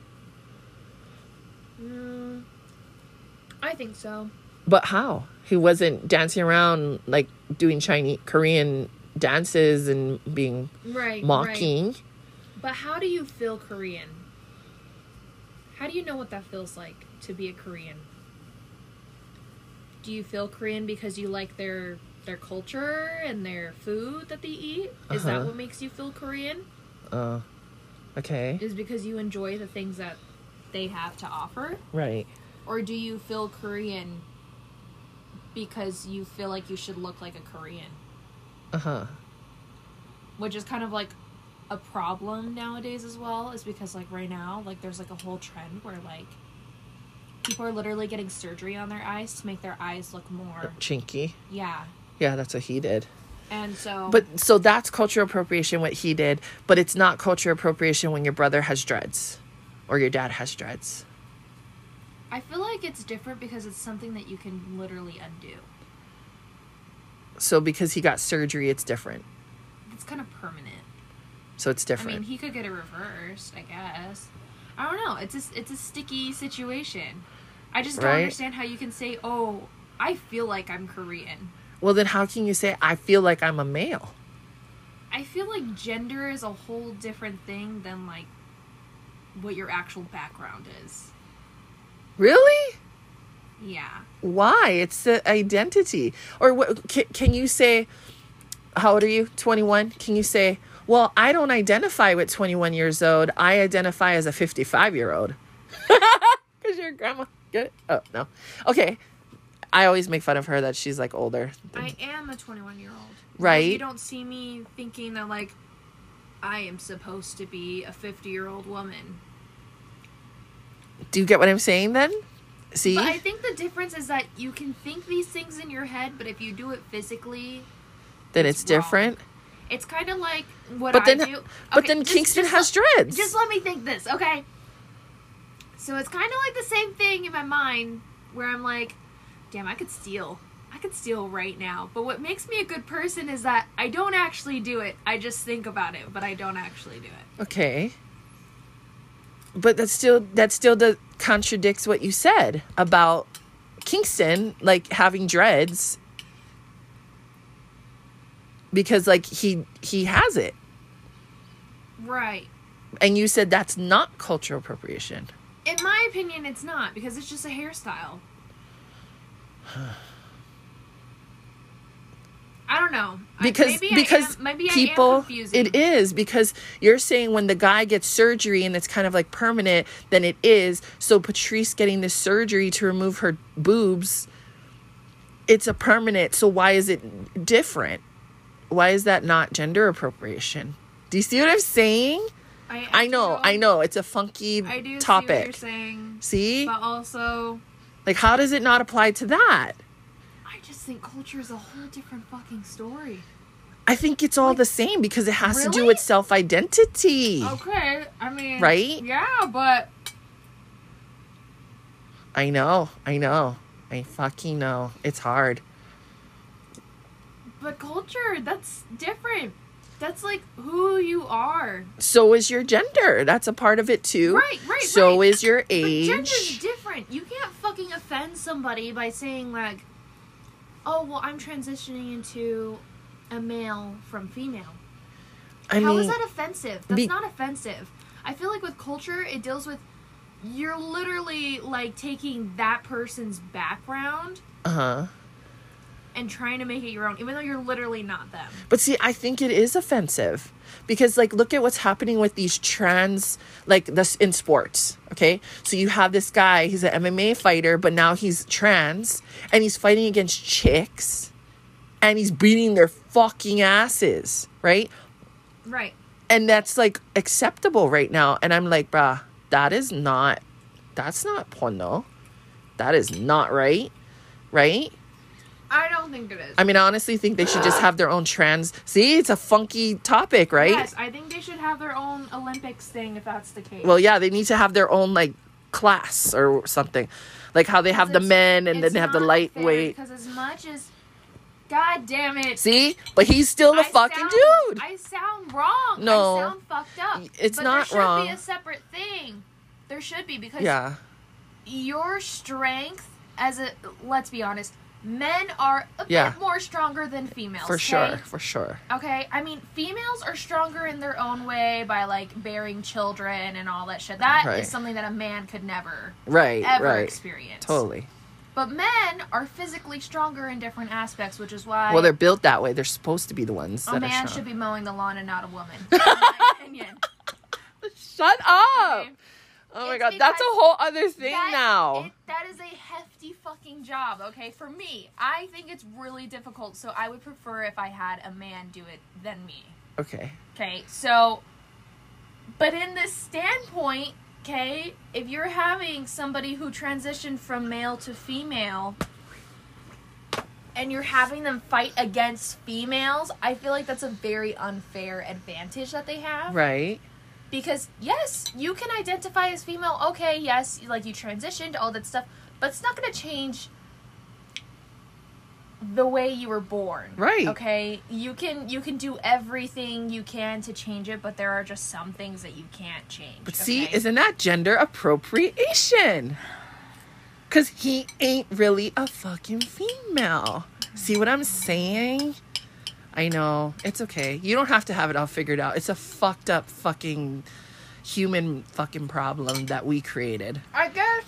Mm, I think so. But how? He wasn't dancing around like doing Chinese, Korean dances and being Right. mocking. Right. But how do you feel Korean? How do you know what that feels like to be a Korean? Do you feel Korean because you like their their culture and their food that they eat? Is Uh-huh. that what makes you feel Korean? Uh, okay. Is because you enjoy the things that they have to offer? Right. Or do you feel Korean because you feel like you should look like a Korean? Uh-huh. Which is kind of like a problem nowadays as well, is because like right now, like there's like a whole trend where like people are literally getting surgery on their eyes to make their eyes look more, Chinky. yeah. Yeah, that's what he did. And so, But so that's cultural appropriation, what he did, but it's not cultural appropriation when your brother has dreads or your dad has dreads. I feel like it's different because it's something that you can literally undo. So because he got surgery, it's different. It's kind of permanent. So it's I different. mean, he could get it reversed, I guess. I don't know. It's a, it's a sticky situation. I just don't Right? understand how you can say, oh, I feel like I'm Korean. Well, then how can you say, I feel like I'm a male? I feel like gender is a whole different thing than, like, what your actual background is. Really? Yeah. Why? It's the identity. Or what? Can, can you say, how old are you? twenty-one? Can you say, well, I don't identify with twenty-one years old. I identify as a fifty-five-year-old. Because your grandma. Good? Oh, no. Okay. I always make fun of her that she's, like, older. I am a twenty-one-year-old. Right. You don't see me thinking that, like, I am supposed to be a fifty-year-old woman. Do you get what I'm saying then? See? But I think the difference is that you can think these things in your head, but if you do it physically, then it's, it's wrong. different. it's kind of like what But I then, do. but Okay, then just- Kingston just has let- dreads. Just let me think this, okay? So it's kind of like the same thing in my mind where I'm like, damn, I could steal. I could steal right now. But what makes me a good person is that I don't actually do it. I just think about it, but I don't actually do it. Okay. But that still that still does, contradicts what you said about Kingston, like, having dreads. Because, like, he he has it. Right. And you said that's not cultural appropriation. In my opinion, it's not, because it's just a hairstyle. I don't know. I- Because maybe because I am, maybe people I am confusing. it is because you're saying when the guy gets surgery and it's kind of like permanent, then it is. So Patrice getting this surgery to remove her boobs, it's a permanent. So why is it different? Why is that not gender appropriation? Do you see what I'm saying? I, I, I know, do- I know. It's a funky I do topic. see what you're saying, See? but also, Like, how does it not apply to that? I just think culture is a whole different fucking story. I think it's all Like, the same because it has to do really? with self-identity. Okay, I mean, Right? Yeah, but I know, I know. I fucking know. It's hard. but culture, that's different. That's like who you are. So is your gender. That's a part of it too. Right, right, So right. is your age. But gender's different. You can't fucking offend somebody by saying like, oh, well, I'm transitioning into a male from female. I How mean, is that offensive? That's be- not offensive. I feel like with culture, it deals with, you're literally like taking that person's background uh-huh. and trying to make it your own, even though you're literally not them. But see, I think it is offensive because, like, look at what's happening with these trans, like, this in sports, okay? So you have this guy, he's an M M A fighter, but now he's trans, and he's fighting against chicks, and he's beating their fucking asses, right? Right. And that's, like, acceptable right now. And I'm like, bruh, that is not, that's not porno. That is not right, right? I don't think it is. I mean, I honestly think they should just have their own trans... See, it's a funky topic, right? Yes, I think they should have their own Olympics thing if that's the case. Well, yeah, they need to have their own, like, class or something. Like how they have the men and then they have the lightweight. Because as much as... God damn it. See? But he's still the I fucking sound, dude. I sound wrong. No. I sound fucked up. It's but not there should wrong. be a separate thing. There should be because Yeah. your strength as a... Let's be honest. Men are a Yeah. bit more stronger than females. For okay? sure. For sure. Okay, I mean, females are stronger in their own way by, like, bearing children and all that shit. That Right. is something that a man could never, Right. ever right. experience. Totally. But men are physically stronger in different aspects, which is why Well, they're built that way. They're supposed to be the ones a that are man strong. should be mowing the lawn and not a woman, in my opinion. Shut up! Okay? Oh my It's god, that's a because whole other thing That- now. it- that is a hefty fucking job, okay? For me, I think it's really difficult, so I would prefer if I had a man do it than me. Okay. Okay, so, but in this standpoint, okay, if you're having somebody who transitioned from male to female and you're having them fight against females, I feel like that's a very unfair advantage that they have. Right. Because, yes, you can identify as female, okay, yes, like you transitioned, all that stuff, but it's not going to change the way you were born. Right. Okay? You can you can do everything you can to change it, but there are just some things that you can't change. But see, okay? isn't that gender appropriation? Because he ain't really a fucking female. See what I'm saying? I know. It's okay. You don't have to have it all figured out. It's a fucked up fucking human fucking problem that we created. I guess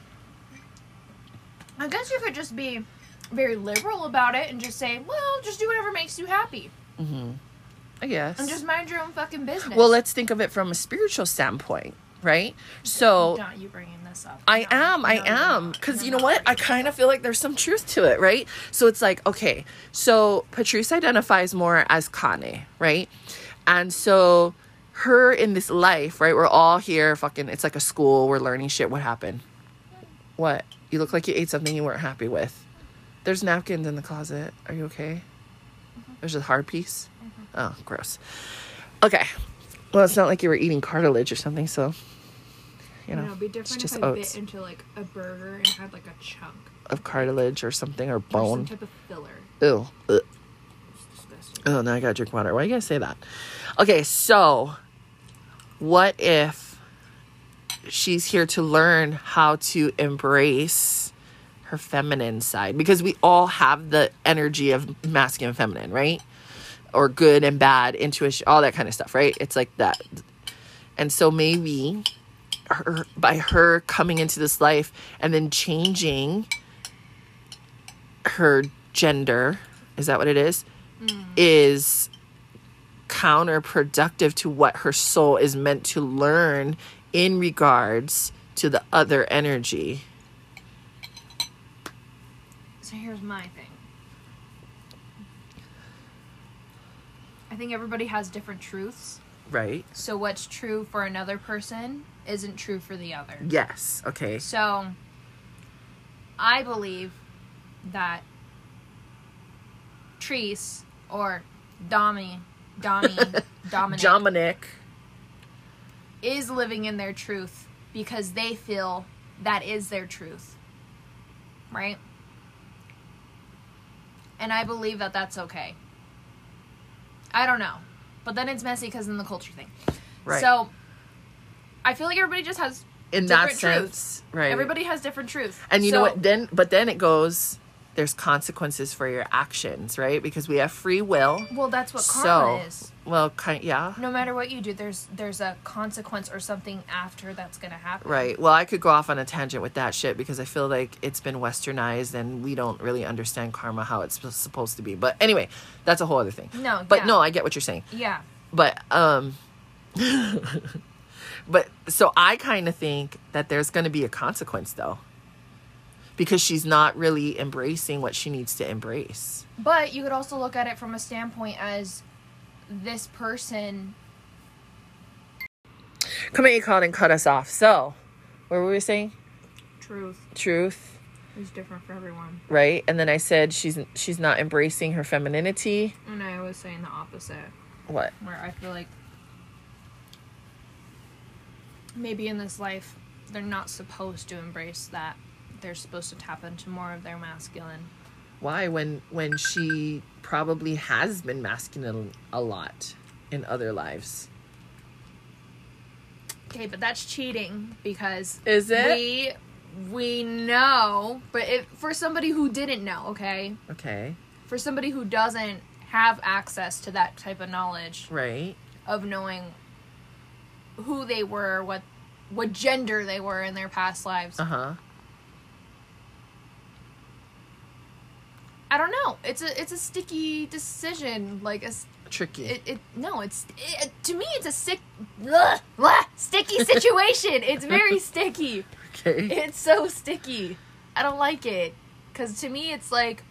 I guess you could just be very liberal about it and just say, well, just do whatever makes you happy. Mm-hmm. I guess. And just mind your own fucking business. Well, let's think of it from a spiritual standpoint, right? So Not you bringing this up. I No, am, I no, you're am. not. Because You're you know not what? I bringing kind this of feel like there's some truth to it, right? So it's like, okay, so Patrice identifies more as Kane, right? And so her in this life, right? We're all here fucking, it's like a school. We're learning shit. What happened? What? You look like you ate something you weren't happy with. There's napkins in the closet. Are you okay? Mm-hmm. There's a hard piece. Mm-hmm. Oh, gross. Okay. Well, it's not like you were eating cartilage or something, so, you know, No, it'd be it's different just if I oats bit into like a burger and had like a chunk of cartilage or something, or or bone. some type of filler. Ew. Ugh. It's disgusting. Oh, now I gotta drink water. Why you gotta say that? Okay, so what if she's here to learn how to embrace her feminine side? Because we all have the energy of masculine and feminine, right? Or good and bad, intuition, all that kind of stuff, right? It's like that. And so maybe her, by her coming into this life and then changing her gender, is that what it is? Mm. Is counterproductive to what her soul is meant to learn in regards to the other energy. So here's my thing. I think everybody has different truths. Right. So what's true for another person isn't true for the other. Yes. Okay. So I believe that Treese or Domi, Domi, Dominic Dominic is living in their truth because they feel that is their truth. Right? And I believe that that's okay. I don't know. But then it's messy because in the culture thing. Right. So, I feel like everybody just has in that different sense, truths. right? Everybody has different truths. And you so, know what? Then, but then it goes. There's consequences for your actions, right? Because we have free will. Well, that's what karma so, is. Well, kind yeah. No matter what you do, there's there's a consequence or something after that's gonna happen. Right. Well, I could go off on a tangent with that shit because I feel like it's been westernized and we don't really understand karma how it's supposed to be. But anyway, that's a whole other thing. No, but yeah. no, I get what you're saying. Yeah. But um, but so I kind of think that there's going to be a consequence though, because she's not really embracing what she needs to embrace. But you could also look at it from a standpoint as this person. Come at you called and cut us off. So, what were we saying? Truth. Truth. Is different for everyone. Right? And then I said she's she's not embracing her femininity. And I was saying the opposite. What? Where I feel like maybe in this life they're not supposed to embrace that. They're supposed to tap into more of their masculine. Why? When when she probably has been masculine a lot in other lives. Okay, but that's cheating because Is it? we we know, but if for somebody who didn't know, okay? Okay. For somebody who doesn't have access to that type of knowledge Right. of knowing who they were, what what gender they were in their past lives. Uh-huh. I don't know. It's a it's a sticky decision. Like a Tricky. it, it no. It's it, to me. It's a sick, ugh, ugh, sticky situation. It's very sticky. Okay. It's so sticky. I don't like it because to me it's like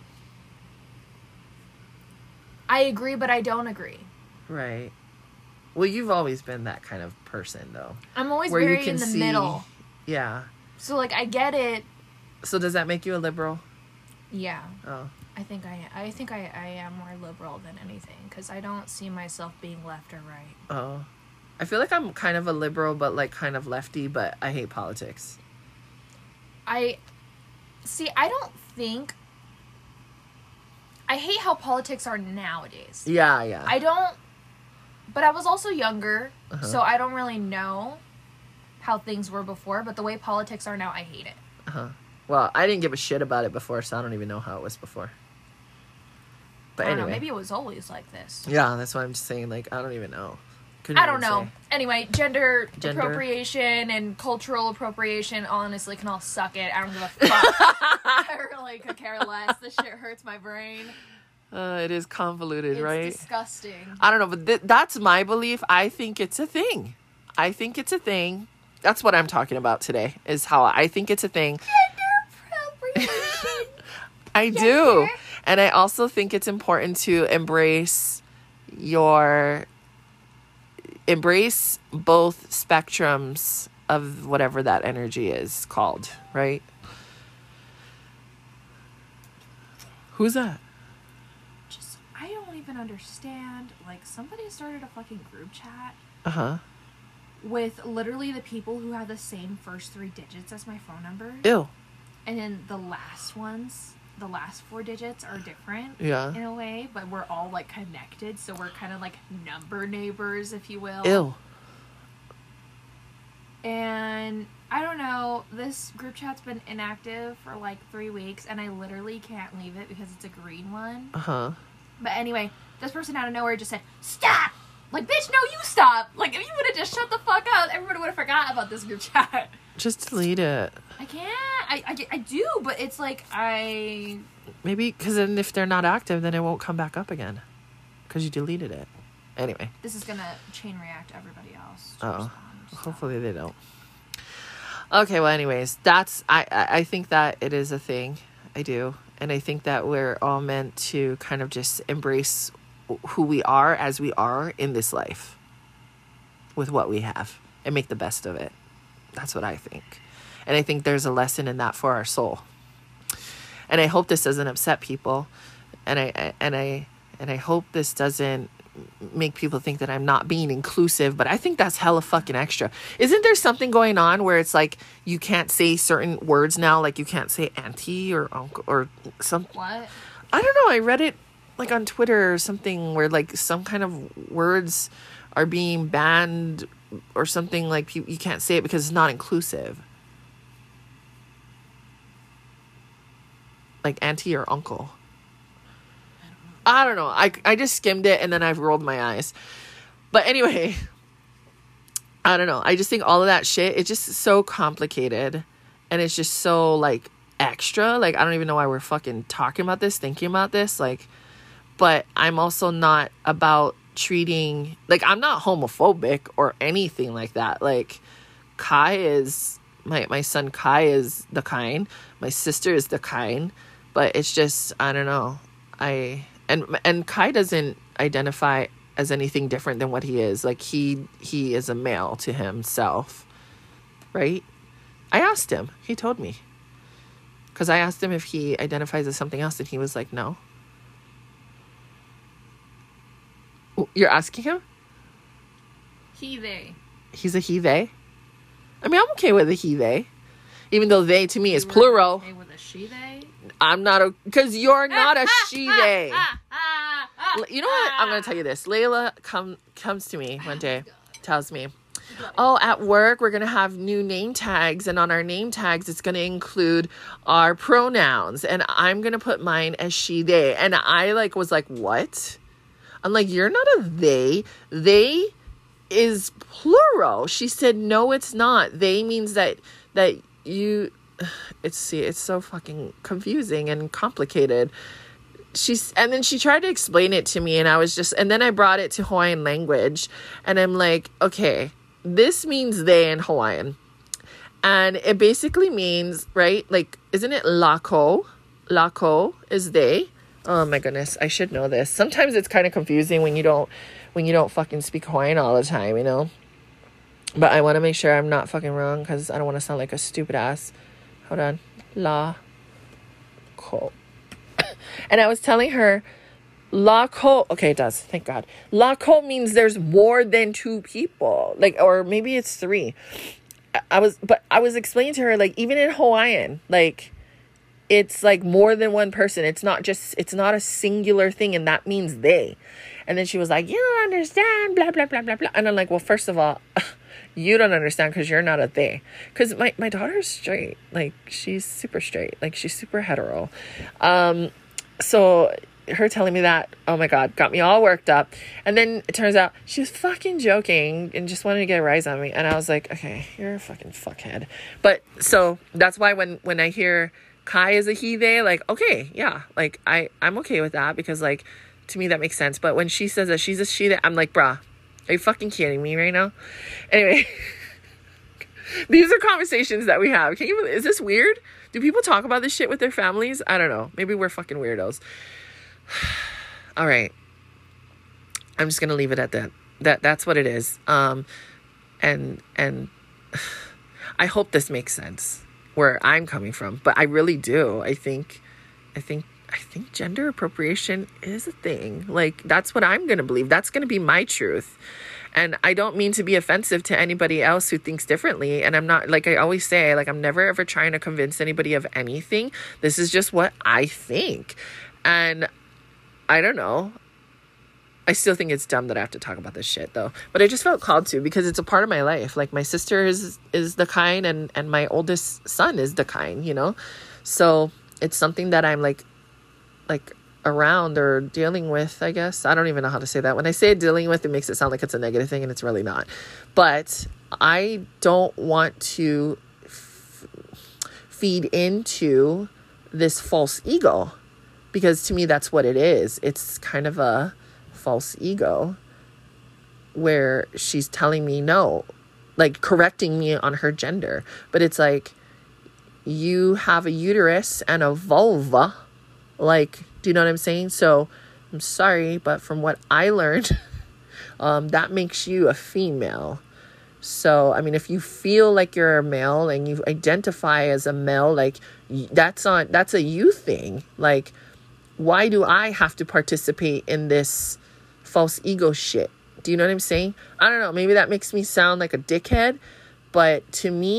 I agree, but I don't agree. Right. Well, you've always been that kind of person, though. I'm always where you very can in the see, middle. Yeah. So like I get it. So does that make you a liberal? Yeah. Oh. I think I I think I, I am more liberal than anything because I don't see myself being left or right. Oh. I feel like I'm kind of a liberal, but like kind of lefty, but I hate politics. I see. I don't think. I hate how politics are nowadays. Yeah, yeah. I don't. But I was also younger, Uh-huh. so I don't really know how things were before. But the way politics are now, I hate it. Uh-huh. Well, I didn't give a shit about it before, so I don't even know how it was before. But I don't anyway. know. Maybe it was always like this. Yeah, that's why I'm just saying, like, I don't even know. Couldn't I don't even know. say. Anyway, gender, Gender. appropriation and cultural appropriation honestly can all suck it. I don't give a fuck. I really could care less. This shit hurts my brain. Uh, it is convoluted, It's right? disgusting. I don't know, but th- that's my belief. I think it's a thing. I think it's a thing. That's what I'm talking about today, is how I think it's a thing. Gender appropriation. I Gender. do. And I also think it's important to embrace your... Embrace both spectrums of whatever that energy is called, right? Who's that? Just, I don't even understand. Like, somebody started a fucking group chat Uh-huh. with literally the people who have the same first three digits as my phone number. Ew. And then the last ones, the last four digits are different Yeah. in a way, but we're all like connected, so we're kind of like number neighbors, if you will. Ew. And I don't know, this group chat's been inactive for like three weeks, and I literally can't leave it because it's a green one. Uh-huh. But anyway, this person out of nowhere just said, "Stop!" Like, bitch, no, you stop! Like, if you would have just shut the fuck up, everybody would have forgot about this group chat. Just delete it. I can't. I, I, I do, but it's like, I... Maybe, because then if they're not active, then it won't come back up again. Because you deleted it. Anyway. This is gonna chain react to everybody else. to Oh. respond, so. Hopefully they don't. Okay, well, anyways, that's... I, I I think that it is a thing. I do. And I think that we're all meant to kind of just embrace who we are as we are in this life. With what we have. And make the best of it. That's what I think. And I think there's a lesson in that for our soul. And I hope this doesn't upset people. And I, I and I and I hope this doesn't make people think that I'm not being inclusive, but I think that's hella fucking extra. Isn't there something going on where it's like you can't say certain words now, like you can't say auntie or uncle or some What? I don't know, I read it like on Twitter or something where like some kind of words are being banned or something, like you, you can't say it because it's not inclusive. Like auntie or uncle. I don't know. I, I just skimmed it and then I've rolled my eyes. But anyway, I don't know. I just think all of that shit, it's just so complicated. And it's just so, like, extra. Like, I don't even know why we're fucking talking about this, thinking about this. Like, but I'm also not about treating... Like, I'm not homophobic or anything like that. Like, Kai is... My, my son Kai is the kind. My sister is the kind. But it's just, I don't know. I... And and Kai doesn't identify as anything different than what he is. Like, he he is a male to himself. Right? I asked him. He told me. Because I asked him if he identifies as something else, and he was like, no. You're asking him? He, they. He's a he, they? I mean, I'm okay with a he, they. Even though they, to me, is plural. Okay with a she, they? I'm not a... Because you're not a she, they. You know what? I'm going to tell you this. Layla come, comes to me one day, tells me, oh, at work, we're going to have new name tags. And on our name tags, it's going to include our pronouns. And I'm going to put mine as she, they. And I, like, was like, what? I'm like, you're not a they. They is plural. She said, no, it's not. They means that, that you... It's, see, it's so fucking confusing and complicated. She's, and then she tried to explain it to me, and I was just, and then I brought it to Hawaiian language, and I'm like, okay, this means they in Hawaiian. And it basically means, right, like, isn't it lako? Lako is they. Oh my goodness, I should know this. Sometimes it's kind of confusing when you don't, when you don't fucking speak Hawaiian all the time, you know? But I want to make sure I'm not fucking wrong, because I don't want to sound like a stupid ass. Hold on. La ko. And I was telling her, la ko. Okay, it does. Thank God. La ko means there's more than two people. Like, or maybe it's three. I was, but I was explaining to her, like, even in Hawaiian, like, it's like more than one person. It's not just, it's not a singular thing. And that means they. And then she was like, you don't understand, blah, blah, blah, blah, blah. And I'm like, well, first of all, you don't understand because you're not a they. Because my, my daughter's straight. Like, she's super straight. Like, she's super hetero. Um, so her telling me that, oh my God, got me all worked up. And then it turns out she was fucking joking and just wanted to get a rise on me. And I was like, okay, you're a fucking fuckhead. But so that's why when, when I hear Kai is a he, they, like, okay, yeah. Like, I, I'm okay with that because, like, to me that makes sense. But when she says that she's a she, that, I'm like, bruh, are you fucking kidding me right now? Anyway, these are conversations that we have. Can you, is this weird? Do people talk about this shit with their families? I don't know. Maybe we're fucking weirdos. All right. I'm just going to leave it at that. That that's what it is. Um, and, and I hope this makes sense where I'm coming from, but I really do. I think, I think, I think gender appropriation is a thing. Like, that's what I'm going to believe. That's going to be my truth. And I don't mean to be offensive to anybody else who thinks differently. And I'm not, like I always say, like, I'm never ever trying to convince anybody of anything. This is just what I think. And I don't know. I still think it's dumb that I have to talk about this shit, though. But I just felt called to because it's a part of my life. Like, my sister is, is the kind, and, and my oldest son is the kind, you know? So it's something that I'm, like, like around or dealing with, I guess. I don't even know how to say that. When I say dealing with, it makes it sound like it's a negative thing, and it's really not. But I don't want to f- feed into this false ego, because to me, that's what it is. It's kind of a false ego where she's telling me no, like correcting me on her gender. But it's like, you have a uterus and a vulva. Like, do you know what I'm saying? So I'm sorry, but from what I learned, um, that makes you a female. So, I mean, if you feel like you're a male and you identify as a male, like, that's not, that's a you thing. Like, why do I have to participate in this false ego shit? Do you know what I'm saying? I don't know. Maybe that makes me sound like a dickhead, but to me,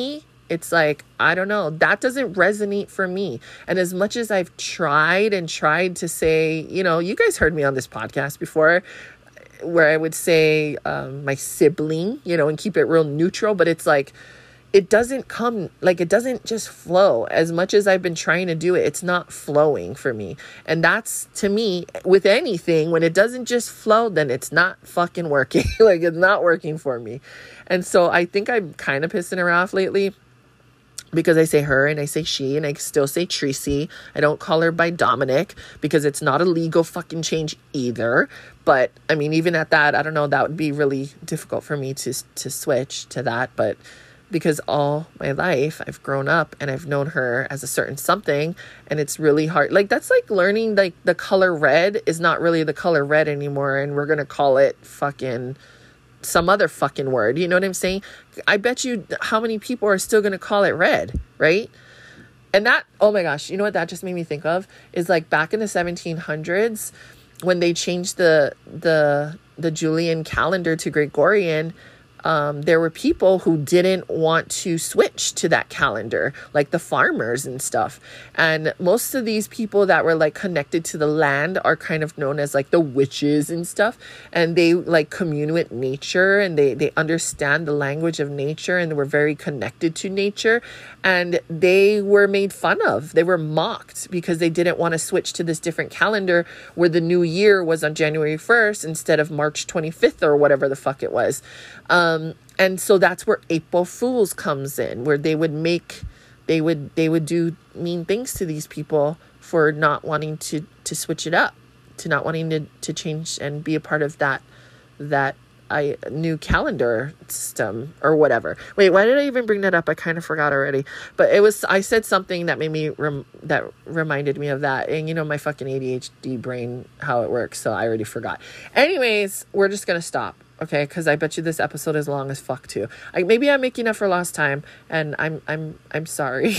It's like, I don't know, that doesn't resonate for me. And as much as I've tried and tried to say, you know, you guys heard me on this podcast before, where I would say um, my sibling, you know, and keep it real neutral, but it's like, it doesn't come, like, it doesn't just flow. As much as I've been trying to do it, it's not flowing for me. And that's, to me, with anything, when it doesn't just flow, then it's not fucking working. Like, it's not working for me. And so I think I'm kind of pissing her off lately, because I say her and I say she and I still say Tracy. I don't call her by Dominic because it's not a legal fucking change either. But I mean, even at that, I don't know, that would be really difficult for me to to switch to that. But because all my life I've grown up and I've known her as a certain something, and it's really hard. Like, that's like learning like the color red is not really the color red anymore, and we're gonna call it fucking some other fucking word. You know what I'm saying? I bet you how many people are still gonna call it red, right? And that, oh my gosh, you know what that just made me think of is like back in the seventeen hundreds when they changed the the the Julian calendar to Gregorian. Um, there were people who didn't want to switch to that calendar, like the farmers and stuff. And most of these people that were like connected to the land are kind of known as like the witches and stuff. And they like commune with nature, and they, they understand the language of nature, and they were very connected to nature. And they were made fun of. They were mocked because they didn't want to switch to this different calendar where the new year was on January first instead of March twenty-fifth or whatever the fuck it was. Um, and so that's where April Fools comes in, where they would make, they would, they would do mean things to these people for not wanting to, to switch it up, to not wanting to, to change and be a part of that, that I new calendar system or whatever. Wait, why did I even bring that up? I kind of forgot already, but it was, I said something that made me, rem, that reminded me of that. And you know, my fucking A D H D brain, how it works. So I already forgot. Anyways, we're just going to stop. Okay, because I bet you this episode is long as fuck too. I, maybe I'm making up for lost time, and I'm I'm I'm sorry.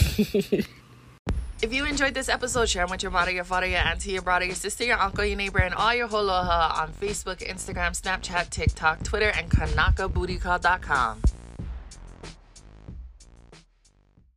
If you enjoyed this episode, share them with your mother, your father, your auntie, your brother, your sister, your uncle, your neighbor, and all your holoha on Facebook, Instagram, Snapchat, TikTok, Twitter, and Kanaka Booty Call dot com.